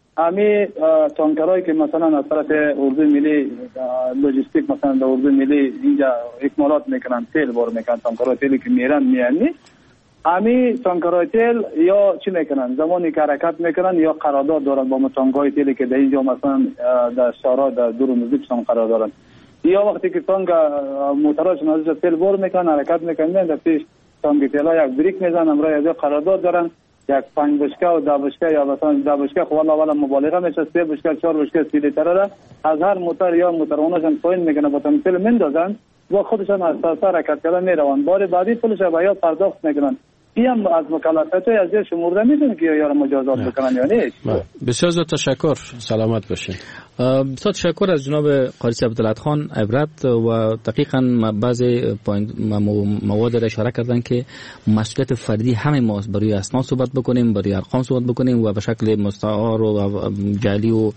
همین تانکرایی که مثلا از طرف اردوی ملی لوجستیک مثلا در اردوی ملی اینجا اکمالات میکنن، تیل بار میکنن، تانکرای تیلی که میرن میانی، همین تانکرای تیل یا چی میکنن زمانی که حرکت میکنن یا قرارداد دارن با تانکرای تیلی که در اینجا مثلا در شهرها در دور و نزدیکشان قرار دارن، یا وقتی که تانک موتراشون ازش تیل بار میکنن حرکت میکنن در پیش تانک تیلا یک بریک میزنن، امرای از قرارداد دارن یک 5 بشکه و 10 بشکه یا مثلا 10 بشکه خب والا مبالغه میشه، 3 بشکه 4 بشکه 30 لیتره را از هر موتر یا موترونشون پایین میکنه با تمثیل میندازن و خودشان از اساس حرکت کردن میروند، بار بعدی پولش به یا پرداخت میکنن. این از مکلفات از شمرده میدونن که یا مجازات بکنن یا نه. بسیار زیاد تشکر، سلامت باشین. بسیار تشکر از جناب قاضی عبدالعد خان عبرت و دقیقاً بعضی مواد را اشاره کردن که مسئولیت فردی همه ما برای اسناد صحبت بکنیم، برای ارقام صحبت بکنیم و به شکل مستعار و جعلی و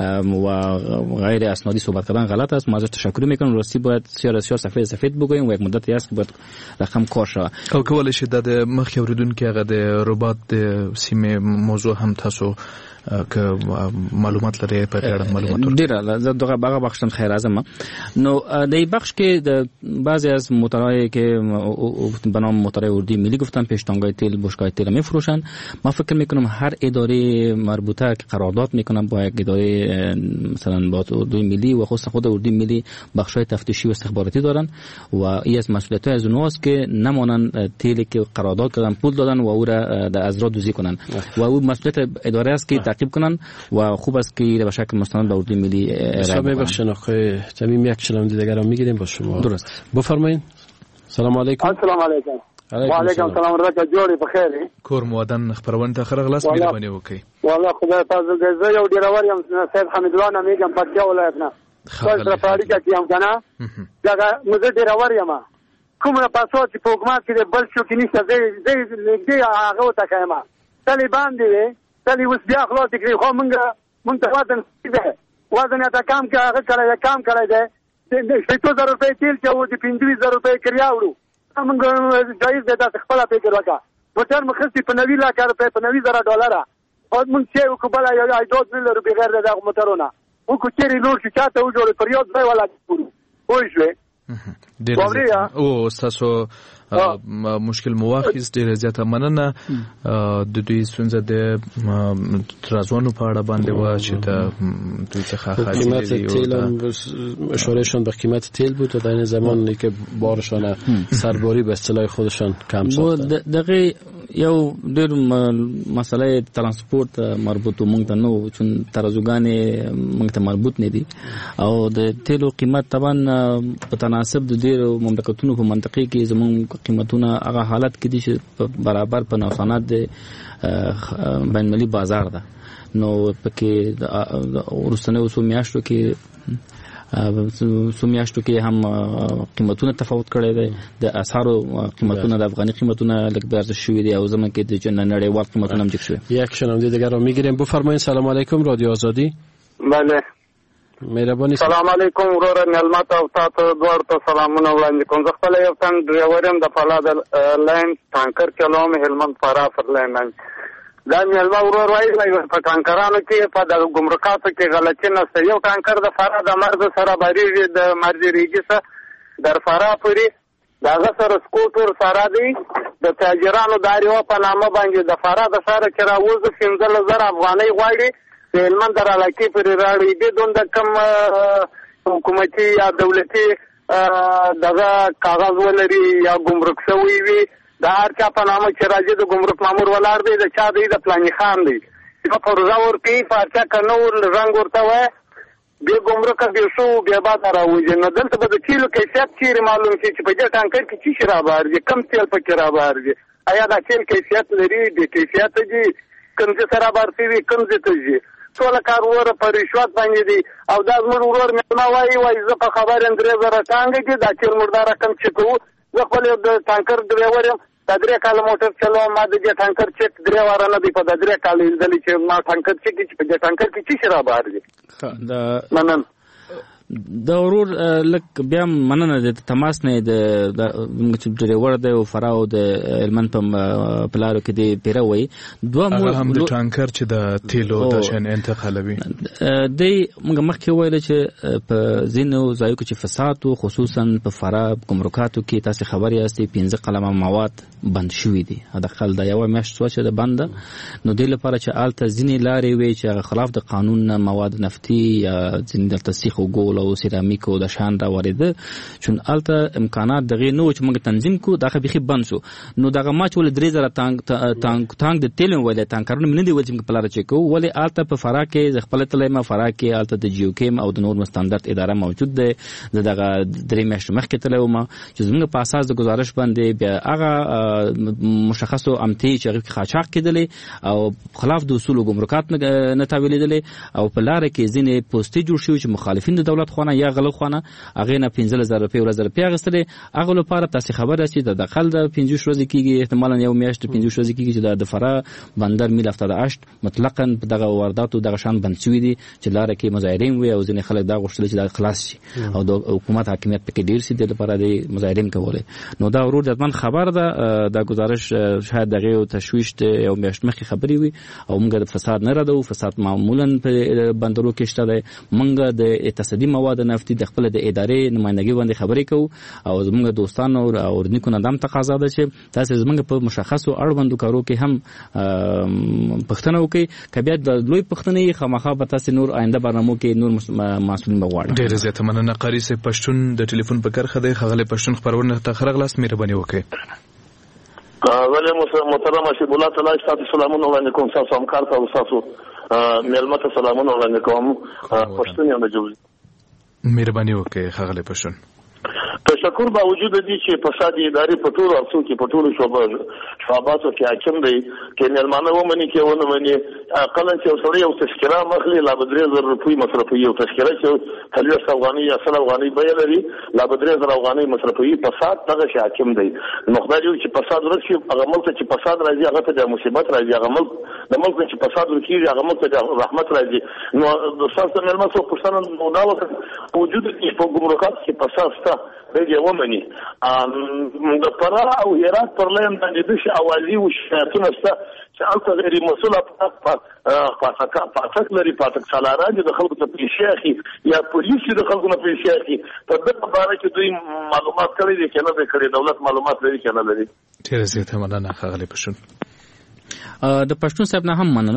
غیر اسنادی صحبت کردن غلط است. ما ازش تشکر میکنم. راستی باید سیار سفید بگوییم و یک مدتی است که باید رقم کار شود. او کولای شي د مخ اوریدونکو هغه د رباط د سیمه موضوع هم تاسو که معلومات لري په اړه معلومات ډیره دغه باغ بخښم خیر اعظم نو د بخش کې د بعضی از موترهای که به نام موترهای اردوی ملی گفتن پیشتانگای تیل بشکای تیل میفروشن. ما فکر میکنم هر اداره مربوطه که قرارداد میکنن با یک اداره مثلا با اردوی ملی و خصوصا خود اردوی ملی بخشای تفتیشی و استخباراتی دارن و این از مسئولیت از اونهاست که نمانن تیلی که قرارداد کردن پول دادن و او را از را دوزی کنن و او مسئولیت اداره است که تعقیب کنن و خوب است که به شکل مستند به اردوی ملی ارائه بخشن. آقای تمیم یک شنونده دیگر رو میگیریم با شما. درست بفرمایید. سلام علیکم. السلام علیکم. و علیکم السلام ورحمت جوړی په خیر. کور مودن خبرونه ته خرغلاس مهرباني وکي. والله خدای پاک دې زه یو ډیرور یم سید حمید الله نامیږم پکتیا ولایت نه. خپل پاړی کې یم کنه. دا مزه ډیرور یم. کومه پاسو چې په حکومت کې بل شو کې نشته زه نږدې هغه ته کایم. طالبان دی تلی وس بیا خلاص کړی خو مونږ ته وزن ته کام کې هغه کړی دی 60000 روپۍ تیل چې و دي 25000 روپۍ کړیاوړو مونږ جایز ده تاسو خپل پیګر وکا موټر مخسي په 90 لک روپۍ په 90000 ډالر او مونږ چې وکبل یو 2000 روپۍ غیر دغه موټرونه وکړو چې لور چې چاته وجوړ پریود ځای ولا وښوي ډېر او تاسو مشکل مواخیز ډېر زیاته مننه د دوی سنځه د ترازوانو په اړه باندې و چې د دوی څخه قیمت تیل اشارهشون به قیمت تیل بود و در این زمانی که بارشان سرباری به اصطلاح خودشان کم ساختن. دقیق یو ډېر مسله ترانسپورت مربوط مونږ ته نو چون ترازوګان مونږ ته مربوط نه دي او د تیلو قیمت طبعا په تناسب د ډېر مملکتونو په منطقه کې زمونږ قیمتونه هغه حالت کې دي چې برابر په نوسانات د بین المللي بازار ده. نو پکې ورستنه اوسو میاشتو کې سومیاشتو کې هم قیمتونه تفاوت کړي دي. د اسعارو قیمتونه د افغاني قیمتونه لږ د ارزش شوي دي او زمونږ کې د نړیوال قیمتونه هم ټیټ شوي. یک شنونده دیگر رو میگیریم. بفرمایید. سلام علیکم. رادیو آزادی. بله مهرباني. سلام علیکم ورور نعمت او تاسو دوړ ته سلامونه وړاندې کوم. زه خپل یو تن ډرایورم د فولاد لاین ټانکر چلوم هلمند فرا فرلاین. دا مېلمه ورور وایي په ټانکرانو کې په د ګمرکاتو کې غلطي نشته. یو ټانکر د فرا د مرز سره باریږي د مرز ریګي سره در فرا پورې دغه سره سکوټر سره دی د تاجرانو داریو په نامه باندې د فرا د سره چې راوځي 15000 افغانۍ غواړي د هلمند در علاقې پورې راړي دي. د کم حکومتي یا دولتي دغه کاغذ ولري یا ګمرک شوی وي د هر چا په نامه چې راځي د ګمرک مامور ولاړ دی د چا دی د پلاني خان دی په پروژه ورکوي پارچه کنه ور رنګ ورته وای بیا ګمرک بیا شو بیا بعد راوځي. نو دلته به د تیلو کیفیت چیرې معلوم شي چې په دې ټانکر کې څه شي رابارځي کم تیل پکې رابارځي آیا دا تیل کیفیت لري د کیفیت دي کوم څه سره بارسي کوم څه ته ټول کار ور په رشوت باندې دي او دا زموږ ورور مې وایي زه په خبر اندرې زره ټانګ کې دا تیر مردار رقم چې کوو زه خپل د ټانکر ډرایور یم. د 3 کال موټر چلوم ما د ټانکر چک ډرایور نه دی په د 3 کال لیدل چې ما ټانکر چک چې په ټانکر کې څه را بار دي. دا منن دا ورور لک بیا مننه د تماس نه د ډریور د فراو د المن په لارو کې دی پیروي دوه هم د ټانکر چې د تیلو د شن انتقالوي دی موږ مخکې ویل چې په زینو ځایو کې چې فساد او خصوصا په فرا ګمرکاتو کې تاسو خبري یاستئ 15 قلمه مواد بند شوې دي دا خل دا یو میاشت چې د بند نو د لپاره چې آلته ځینې لارې وي چې خلاف د قانون مواد نفتي یا ځینې د تسخ او ګول او سیرامیک او د شان را وارده چون آلته امکانات دغه نو چې موږ تنظیم کو دغه بخي بند شو نو دغه ماچ ول 3000 تانک د تیل ولې تانکرونه من دي چې په لار چې کو ولې آلته په فرا کې خپل تلې ما فرا کې آلته د جیو کیم او د نور مستندرد اداره موجود ده دغه درې میاشتې مخکې تلې ما چې موږ په اساس د گزارش باندې بیا هغه مشخصو امتي چې خاچاق کېدلې او خلاف د اصول ګمرکات نه تاویلېدلې او په لار کې ځینې پوسټي جوړ شوي چې مخالفین د دولت خونه یا غلو خونه هغه نه 15000 روپۍ ورځ غوښتلې هغه لپاره تاسو خبره چې د داخل د 15 ورځې کېږي احتمالاً یو میاشت 15 ورځې کېږي چې د فرا بندر میل 78 مطلقاً دغه واردات او دغه شان بند شوي دي چې لار کې مظاهرین وي او ځینې خلک دا غوښتل چې دا خلاص شي او د حکومت حاکمیت پکې ډیر سي د لپاره د مظاهرین کولې نو دا ورور د خبر ده د گزارش شاید دغه تشویش یو میاشت مخکې خبري وي او موږ د فساد نه ردو فساد معمولا په بندرو کې شته ده موږ د تصدی مواد نفتي د خپل د ادارې نمائندګي باندې خبرې کوو او زموږ دوستانو او نیکو ندام تقاضا ده چې تاسو زموږ په مشخصو اړوندو کارو کې هم پښتنه وکي کبه د لوی پښتنې خامخا به تاسو نور آینده برنامو کې نور مسؤلین بغواړي ډیر زیاته مننه قاری سه پښتون د ټلیفون په کرخه دی خغله پښتون خبرونه ته خرغلاس مهرباني وکړئ ولی محترم شیبولا تلاش تاسو سلامونه وړاندې کوم تاسو همکار تاسو ملمت سلامونه وړاندې کوم پښتون یم د جوړ مهرباني وکړئ خغله پښتون تشکر باوجود دي چې فساد اداري په ټولو ارڅو کې په ټولو شعباتو کې حاکم دی کې ملمانه ومني کې ونه مني قلن چې سړی یو تذکره مخلي لا 3000 روپۍ مصرفي یو تذکره چې 30 افغاني یا 100 افغاني به لري لا 3000 افغاني مصرفي فساد دغه حاکم دی نو خدای دې چې فساد ورشي هغه ملک چې فساد راځي هغه ته د مصیبت راځي هغه ملک د ملک چې فساد ورکیږي هغه ملک ته رحمت راځي نو د ساسو ملمسو پښتنه نو دا وجود چې په ګمرکات کې فساد شته دغه ومني د فرا او هرات پر لیم باندې د شاوالي او شاتونه سره چې الته غیر مسؤل پاتک لري پاتک سالاران د خلکو ته پیشاخي یا پولیس د خلکو نه پیشاخي په دغه باره کې دوی معلومات کړي دي کنه به کړي دولت معلومات لري کنه لري ډیر زیاته مننه خغلی پښتون د پښتون صاحب نه هم مننه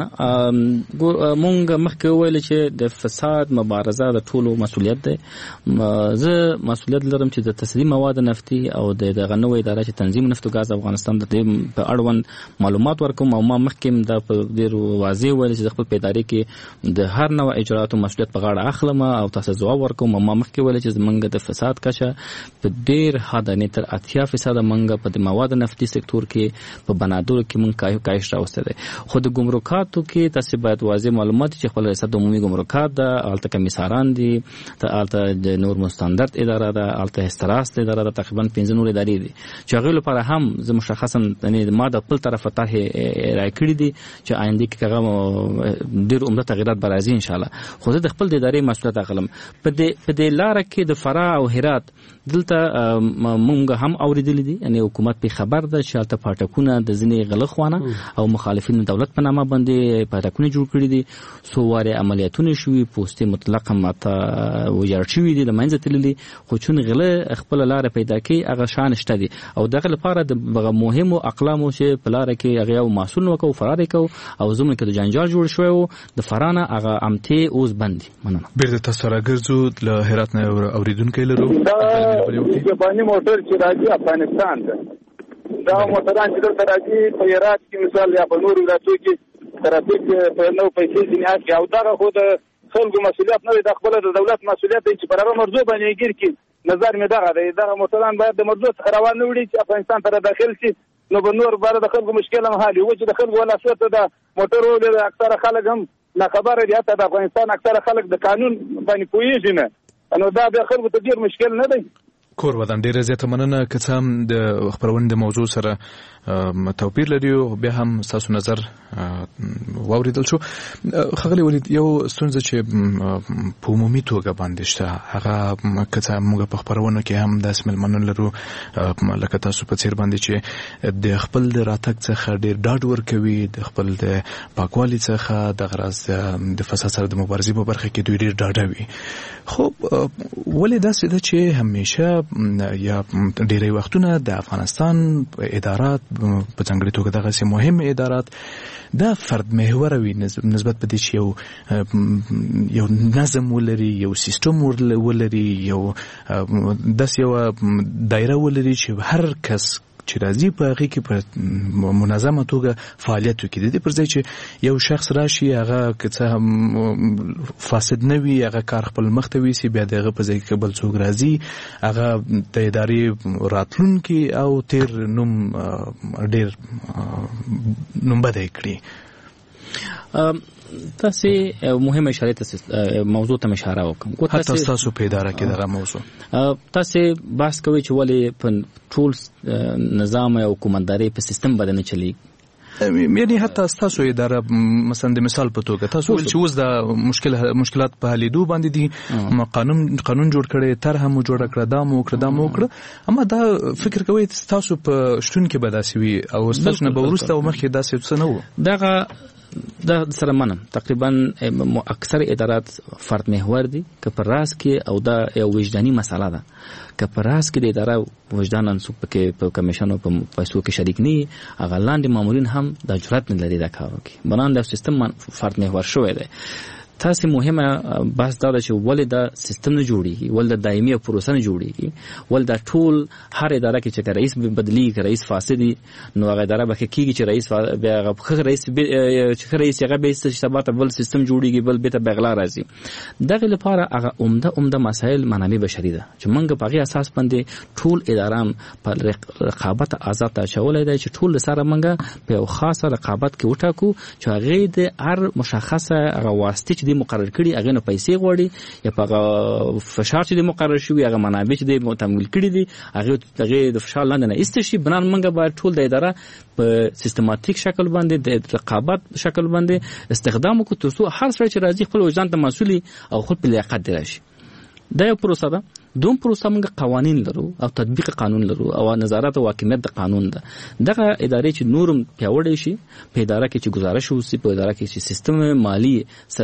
مونږ مخکې ویل چې د فساد مبارزه د ټولو مسولیت دی زه مسولیت لرم چې د تصدی مواد نفتي او د غنوې اداره چې تنظیم نفت او غاز افغانستان د په اړوند معلومات ورکوم او ما مخکې د په ډیر واضح ویل چې خپل په ادارې کې د هر نوع اجراتو مسولیت په غاړه اخلم او تاسو ځواب ورکوم ما مخکې ویل چې زمونږ د فساد کچه په ډیر حد نه تر 80% مونږ په د مواد نفتي سکتور کې په بنادر کې مونږ کاهش راوستل خو د ګمرکاتو کې تاسو باید واضح معلومات چې خپل ریاست عمومي ګمرکات د الته کمیساران دي الته د نور مستندرد اداره ده الته استراس اداره ده تقریبا 15 نور ادارې دي چې هغه لپاره هم زه مشخصا یعنی ما د خپل طرفه طرح راي کړی دي چې آینده کې هغه ډیر عمده تغیرات برازي ان شاء الله خو زه د خپل د ادارې مسؤلیت اخلم په دې لار کې د فرا او هرات دلته مونږ هم اوریدل دي یعنی حکومت په خبر ده چې الته پټکونه د ځینې غلخوانه او مخالفین دولت په نامه باندې پټکونه جوړ کړی دي سوواري عملیاتونه شوي پوسټي مطلق ماته وجار شوي دي د منځ تللي خو چون غله خپل لار پیدا کوي هغه شان شته دي او دغه لپاره د مهمو اقلامو چې په لار کې هغه یو مسؤل وکاو فرار وکاو او زموږ کې د جنجال جوړ شوی او د فرانه هغه امته اوس بندي مننه بیرته تاسو راګرځو له هرات نه اوریدونکو لرو د باندې موټر چې راځي افغانستان ته دا موټران چې دلته راځي په هرات کې مثال یا په نورو ولایتونو کې ترافیک په نو پیسې ځینې او دا خو د خلکو مسؤلیت نه دی د خپل د دولت مسؤلیت دی چې پر هغه مرزو باندې ګیر کې نظر مې دغه دی دا موټران باید د مرزو څخه روان نه وړي چې افغانستان ته داخل شي نو په نور بار د خلکو مشکل هم حل وي چې د خلکو ولا څه د موټر ولې اکثره خلک هم نه خبره دي ته د افغانستان اکثره خلک د قانون باندې پوهیږي نه نو دا به خلکو ته ډیر مشکل نه دی کور ودان ډیره زیاته مننه که څه هم د خبرونه د موضوع سره توپیر لري او بیا هم تاسو نظر واوریدل شو. خغلی ولید یو ستونزه چې په عمومي توګه باندې شته هغه کته موږ په خبرونه کې هم د اسمل منن لرو لکه تاسو په څیر باندې چې د خپل راتګ څخه ډیر ډاډ ورکوي، د خپل د پاکوالي څخه د غرض د فساد سره د مبارزې په برخه کې دوی ډیر ډاډوي. خو ولې داسې ده چې همیشه یا ډیری وختونه د افغانستان ادارات په ځانګړي توګه دغه سي مهم ادارات دا فرد محور وي نسبت په دې چې یو نظم ولري، یو سیستم ولري، یو داس یو دایره ولري چې هر کس چې راځي په هغه کې په منظمه توګه فعالیت وکړي. د پر ځای چې یو شخص راشي هغه که څه هم فاسد نه وي، هغه کار خپل مخ ته ویسي، بیا دغه په ځای کې بل څوک راځي هغه د ادارې راتلونکي او تیر نوم ډیر نوم بدای کړي. تاسو مهمه اشاره موضوع ته اشاره وکم. حتی تاسو په اداره کې دغه موضوع تاسو بحث کوي چې ولې په ټول نظام او حکومتداري په سیستم باندې چلی، یعنی حتی تاسو اداره مثلا د مثال په توګه تاسو ول چې اوس د مشکلات په حلیدو باندې دي قانون جوړ کړي، طرحه مو جوړ کړه، دا مو کړه، اما دا فکر کوي تاسو په شتون کې بداسي او تاسو نه بورسته او مخکې داسې څه نه و. دغه د سره منم تقریبا اکثر ادارات فرد محور دي که پر راس کې او دا یو وجداني مسله ده. که پر راس کې د اداره وجدان انسوب کې په کمیشن او په پیسو کې شریک نه هغه لاندې مامورین هم د جرأت نه لري دا کار وکړي. بنان د سیستم فرد محور شوی دی. تاسو مهمه بحث دا چې ولې دا سیستم نه جوړیږي، ولې د دایمي پروسه نه جوړیږي، ولې دا ټول هر اداره کې چې رئیس بدلی کې رئیس فاسدي نو هغه اداره به کېږي چې رئیس بیا هغه رئیس هغه به استثبات بل سیستم جوړیږي بل به ته بغلا راځي. دغه لپاره هغه عمده مسائل منابع بشري ده چې موږ په هغه اساس باندې ټول ادارام په رقابت آزاد چولای دی چې ټول سره موږ په خاصه رقابت کې وټاکو چې هغه د هر مشخصه هغه واسطه د مقرر کړي هغه نه پیسې غوړي یا په فشار چې د مقرر شوی هغه منابع چې د تمویل کړي دي هغه د فشار لاندې نه استشي. بنان منګه باید ټول د اداره په سیستماتیک شکل باندې د رقابت شکل باندې استخدام وکړو ترڅو هر څه چې راځي خپل وجدان ته مسؤلي او خپل په لیاقت درشي. دا یو پروسه ده. دوم پروسه موږ قوانین لرو او تطبیق قانون لرو او نظارت او حاکمیت د قانون ده. دغه ادارې چې نورم پیاوړې شي په اداره کې چې گزارش وسی په اداره کې چې سیستم مالی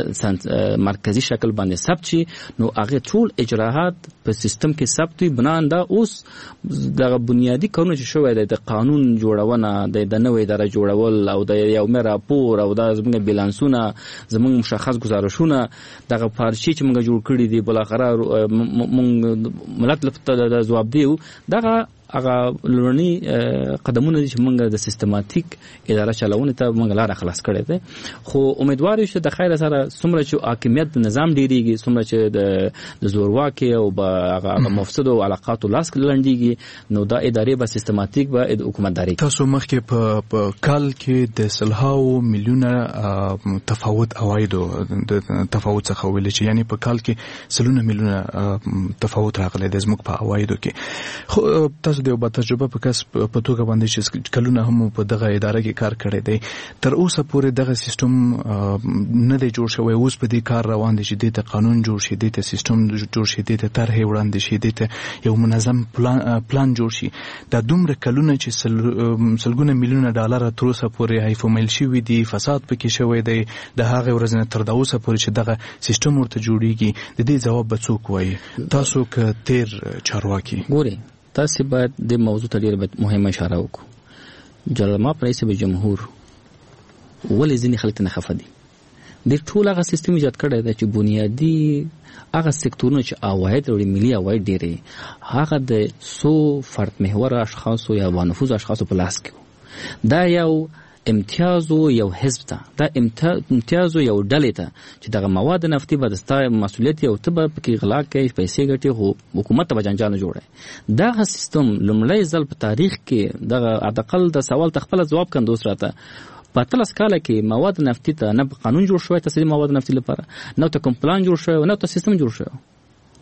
مرکزی شکل باندې ثبت شي نو هغه ټول اجراءات په سیستم کې ثبت وي. بنان دا اوس دغه بنیادی قانون چې شوی دی د قانون جوړونه د نوې اداره جوړول او د یو راپور او د زموږ بیلانسونه زموږ مشخص گزارشونه دغه پارچې چې موږ جوړ کړی دي بل اخر موږ ملت لپاره د جواب دیو دغه هغه لورنی قدمونه چې موږ د سیستماتیک اداره چلونه ته موږ لار خلاص کړې ده. خو امیدوار یو چې د خیر سره څومره چې حاکمیت نظام ډیریږي څومره چې د زورواکي او هغه مفسد او علاقات لاس لنډيږي نو دا ادارې به سیستماتیک به حکومتداري. تاسو مخکې په کال کې د سلهاو میلیونه تفاوت اوایدو د تفاوت څخه ویل چې یعنی په کال کې سلونه میلیونه تفاوت راغلی د زموږ په اوایدو کې. خو تاسو د یو تجربه په کس په توګه باندې چې کلونه هم په دغه اداره کې کار کړی دی تر اوسه پورې دغه سیستم نه دی جوړ شوی. اوس په دې کار روان دی چې د قانون جوړ شي، د سیستم جوړ شي، د طرحې وړاندې شي، د یو منظم پلان جوړ شي. دا دومره کلونه چې سلګونه میلیونه ډالر تر اوسه پورې هیفومیل شوی دی، فساد پکې شوی دی. د هغه ورځ نه تر اوسه پورې چې دغه سیستم ورته جوړیږي د دې ځواب به څوک وایي؟ تاسو که تیر چارواکي ګوري تاسو باید د موضوع ته ډېر مهمه اشاره وکړو. جلال رئیس جمهور ولې ځینې خلک نه خفه دي؟ د ټول هغه سیستم ایجاد کړی دی چې بنیادی هغه سکتورونه چې عواید لري ملي عواید ډېرې هغه د 100 فرد محور اشخاص یا بانفوذ اشخاص په لاس کې دا یو امتیاز یو حزب ته دا امتیاز یو ډلې ته چې دغه مواد نفتي به د ستا مسولیت یو ته به پکې غلا کوي پیسې ګټي خو حکومت ته جنجال نه جوړي. دغه سیستم لومړی ځل په تاریخ کې دغه عدقل د سوال تخپل جواب کندوس راته په 13 کال کې مواد نفتي ته نه قانون جوړ شوی تصدیق مواد نفتي لپاره نه ته کوم پلان جوړ شوی نه ته سیستم جوړ شوی.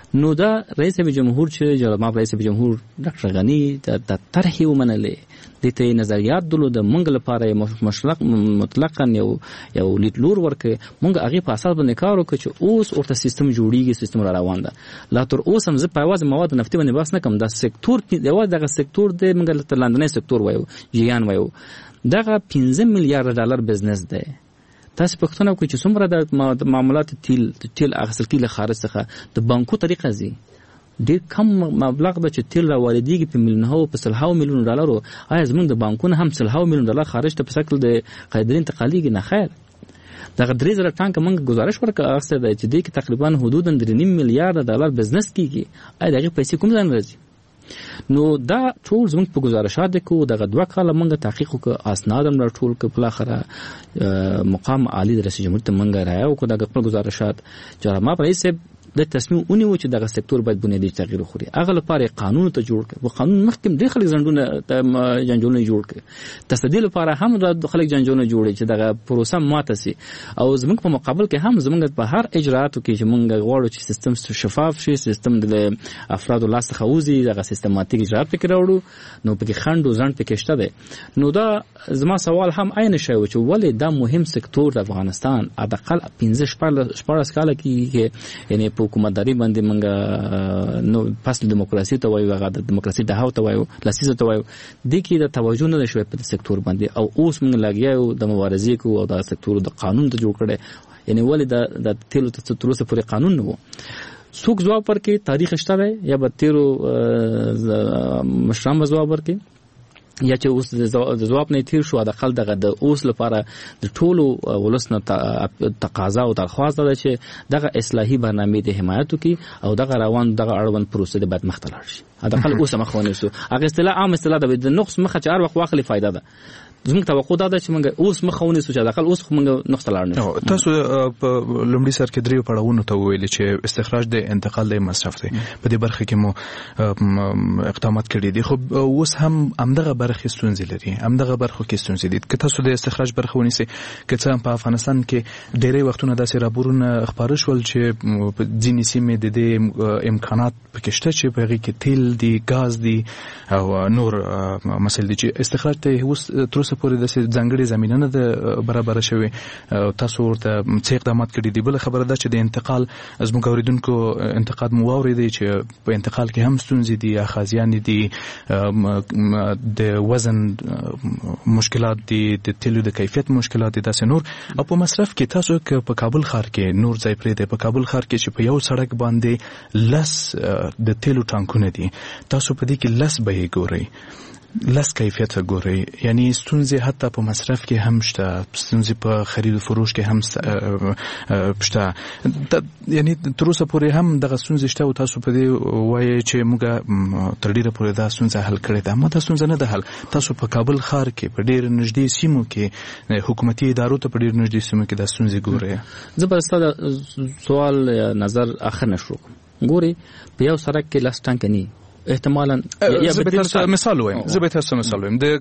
نو دا رئیس جمهور چې جناب رئیس جمهور ډاکټر غنی د طرح ومنلې د ته نظریات د منګ لپاره مطلقاً یو لیدلور ورکه مونږ هغه په اساس باندې کار وکړو چې اوس ورته سیستم جوړیږي، سیستم را روان ده. لا تر اوس هم زه په واځ مواد نفتي باندې بس نه کوم. دا سکتور دغه سکتور د منګ لاندنی سکتور وایو، جیان وایو، دغه 15 میلیارډ ډالر بزنس ده. تاسو پښتنه کوی چې څومره د معاملات تیل اخیستل کیږي خارج څخه د بانکو طریقه زی ډیر کم مبلغ د چې تیل راوړيږي په میلیونو په سلهاو میلیون ډالر. آیا زموږ د بانکونو هم سلهاو میلیون ډالر خارج ته په شکل د قیدرین انتقالیږي؟ نه خیر. دغه 3000 ټانک موږ گزارش ورکړه اخته د چې د تقریبا حدود 3.5 میلیارډ ډالر بزنس کیږي. آیا دغه پیسې کوم ځای راځي؟ نو دا ټول زموږ په گزارشات کې دغه 2 کاله موږ تحقیق وکړ، اسناد هم راټول کړ، په اخره مقام عالی د رئیس جمهور ته موږ رايو کو دغه خپل گزارشات چې ما رئیس د تصمیم ونیو چې دغه سکتور باید بنیادی تغییر وکړي. هغه لپاره قانون ته جوړ کړ. په قانون مخکې ډېر خلک جنجالونه جوړ کړ. تصدیق لپاره هم د خلک جنجالونه جوړي چې دغه پروسه ماته سي. او زموږ په مقابل کې هم زموږ په هر اجرااتو کې چې موږ غواړو چې سیستم شفاف شي، سیستم د افرادو لاس څخه وځي، دغه سیستماتیک اجراات پکې راوړو. نو پکې خند او ځند پکې شته ده. نو دا زما سوال هم عین شی و چې ولې دا مهم سکتور د افغانستان اقل 15 کال کې یعنی په حکومتداري باندې منګه نو پس دیموکراسي ته وایو، هغه د دیموکراسي د هاو ته وایو، لاسیزه ته وایو، د کې د توجه نه شوی په سکتور باندې. او اوس موږ لاګیاو د مبارزې کو او د سکتور د قانون ته جوړ کړي. یعنی ولې د تیلو ته تر اوسه پورې قانون نه وو. څوک جواب ورکړي؟ تاریخ شته دی یا به تیرو مشران جواب ورکړي یا چې اوس د جواب نه تیر شو. د خل دغه د اوس لپاره د ټولو ولسنه تقاضا او درخواست ده چې دغه اصلاحي برنامه د حمایت کی او دغه روان دغه اړوند پروسه د بعد مختلف شي. د خل اوس مخونه شو هغه اصطلاح عام اصطلاح د نقص مخه چې هر وخت واخلي فائدہ ده. زموږ توقع دا ده چې موږ اوس مخونه سو چې دغه اوس موږ نقص لاړ نه. تاسو په لومړي سر کې دریو پړاوونو ته ویل چې استخراج د انتقال د مصرف دی. په دې برخه کې مو اقدامات کړي دي، خو اوس هم همدغه برخه ستونزې لري، همدغه برخه کې ستونزې دي. که تاسو د استخراج برخه ونیسئ، که څه په افغانستان کې ډېری وختونه داسې راپورونه خبر شول چې ځینې سیمې د دې امکانات پکې شته چې په هغې کې تیل دي، ګاز دي او نور مسایل دي چې استخراج ته اوس تر اوسه پورې د ځانګړې زمینه نه ده برابره شوې. تاسو ورته څه اقدامات کړي دي؟ بل خبره ده چې د انتقال زموږ اوریدونکو انتقاد مو واورېدی چې په انتقال کې هم ستونزې دي، اخاذیانې دي، د وزن مشکلات دي، د تیلو د کیفیت مشکلات دي، داسې نور. او په مصرف کې تاسو که په کابل ښار کې نور ځای پرېږدئ، په کابل ښار کې چې په یو سړک باندې 10 د تیلو ټانکونه دي، تاسو په دې کې 10 به یې ګورئ، 10 کیفیت ګورئ. یعنی ستونزې حتی په مصرف کې هم شته، ستونزې په خرید او فروش کې هم شته. یعنی تر اوسه پورې هم دغه ستونزې شته او تاسو په دې وایي چې موږ تر ډیره پورې دا ستونزه حل کړې ده. اما دا ستونزه نه ده حل. تاسو په کابل ښار کې په ډیر نږدې سیمو کې حکومتي ادارو ته په ډیر نږدې سیمو کې دا ستونزې ګورئ. زه به ستاسو سوال نظر اخر نشو ګوري په یو سړک کې لاس ټانک نه احتمالاً یا زه به تاسو مثال وایم د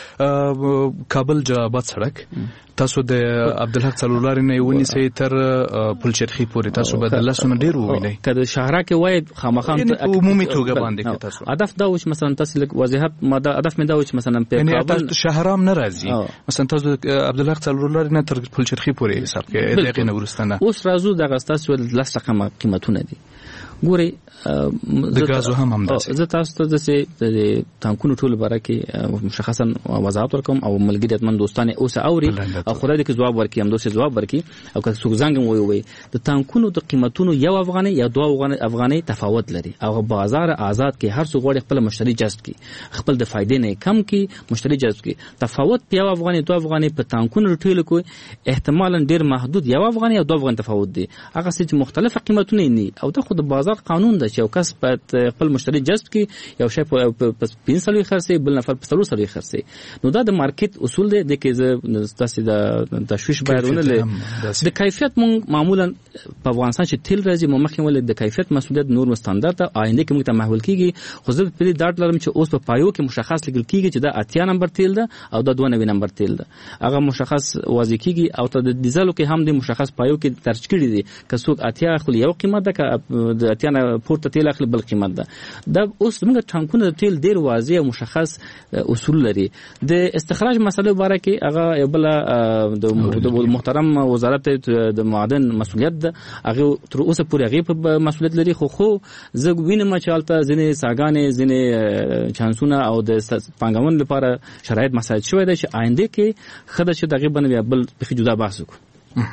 کابل جلالاباد سړک تاسو د عبدالحق څلورلارې نه ونیسئ تر پلچرخي پورې، تاسو به د لسونه ډېر ووینئ. که د شاهراه کې وایي خامخا عمومي توګه باندې کې تاسو هدف دا و چې مثلا تاسو لږ وضاحت هدف مې دا و چې مثلا په کابل شاهراه هم نه راځي، مثلا تاسو عبدالحق څلورلارې نه تر پلچرخي پورې حساب کې دغه نه وروسته نه اوس راځو دغه تاسو لس رقم قیمتونه دي. ګوري د غازو هم داسې زه تاسو ته د تانکونو ټول باره کې مشخصا وضاحت ورکوم او ملګریت من دوستانه اوس اوري او خدای دې جواب ورکړي، هم دوی جواب ورکړي. او که څوک زنګ وي د تانکونو د قیمتونو یو افغاني یا دوه افغاني تفاوت لري او بازار آزاد کې هر څوک غواړي خپل مشتری جذب کړي، خپل د فائدې نه کم کړي، مشتری جذب کړي. تفاوت په یو افغاني دوه افغاني په تانکونو ټول کوي احتمالاً ډیر محدود یو افغاني او دوه افغاني تفاوت دي. هغه چې مختلف قیمتونه نه او د خود بازار قانون ده چې یو کس په خپل مشتری جذب کړي، یو شی په 500 خرڅي، بل نفر په 300 خرڅي. نو دا د مارکیټ اصول دي د کې تاسو د تشویش بیرونه د کیفیت مون معمولا په افغانستان چې تیل راځي مو مخکې ول د کیفیت مسؤلیت نور مستندرد آینده کې موږ ته محول کیږي. خو زه په دې ډاټ لرم چې اوس په پایو کې مشخص لګل کیږي چې دا 80 نمبر تیل ده او دا 92 نمبر تیل ده. هغه مشخص واضح کیږي او ته د ډیزلو کې هم د مشخص پایو کې درج کړی دي. که څوک 80 خو یو قیمت ده، که د اتیا نه پورته تیل اخلي بل قیمت ده. دا اوس موږ ټانکونه د تیل ډیر واضح او مشخص اصول لري. د استخراج مسله باره کې هغه یو بل د محترم وزارت د معدن مسؤلیت ده، هغه تر اوسه پورې هغه په مسؤلیت لري. خو زه وینم چې حالت ځینې ساګانې ځینې چانسونه او د پانګون لپاره شرایط مساعد شوی دی چې آینده کې خدای چې دغه بنوي بل بخي جدا بحث وکړو.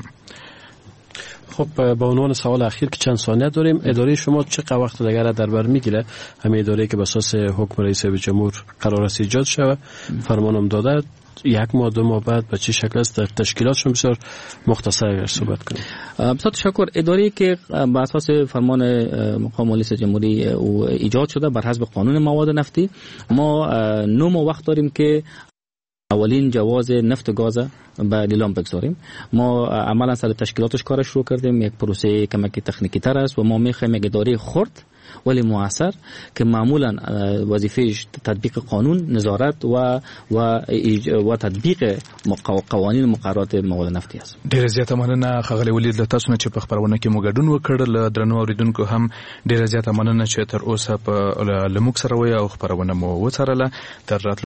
خب با عنوان سوال اخیر که چند ثانیه داریم، اداره شما چقدر وقت دیگر در بر میگیره همین اداره که به اساس حکم رئیس جمهور قرار است ایجاد شود، فرمانم داده، 1 ماه 2 ماه بعد به چه شکل است؟ در تشکیلاتشون بسیار مختصر اگر صحبت کنیم. بسیار تشکر. اداره که بر اساس فرمان مقام رئیس جمهوری ایجاد شده بر حسب قانون مواد نفتی، ما 9 ماه وقت داریم که اولین جواز نفت و گاز به لیلام بگذاریم. ما عملا سر تشکیلاتش کارش شروع کردیم. یک پروسه کمکی تکنیکی تر است و ما میخوایم یک اداره خرد ولی موثر که معمولا وظیفهش تطبیق قانون، نظارت و تطبیق قوانین مقررات مواد نفتی است. ډیر زیاته مننه ښاغلی ولید له تاسو نه چې په خبرونه کې مو ګډون وکړ. له درنو اوریدونکو هم ډیر زیاته مننه چې تر اوسه په لموږ سره وای او خبرونه مو وڅارله. تر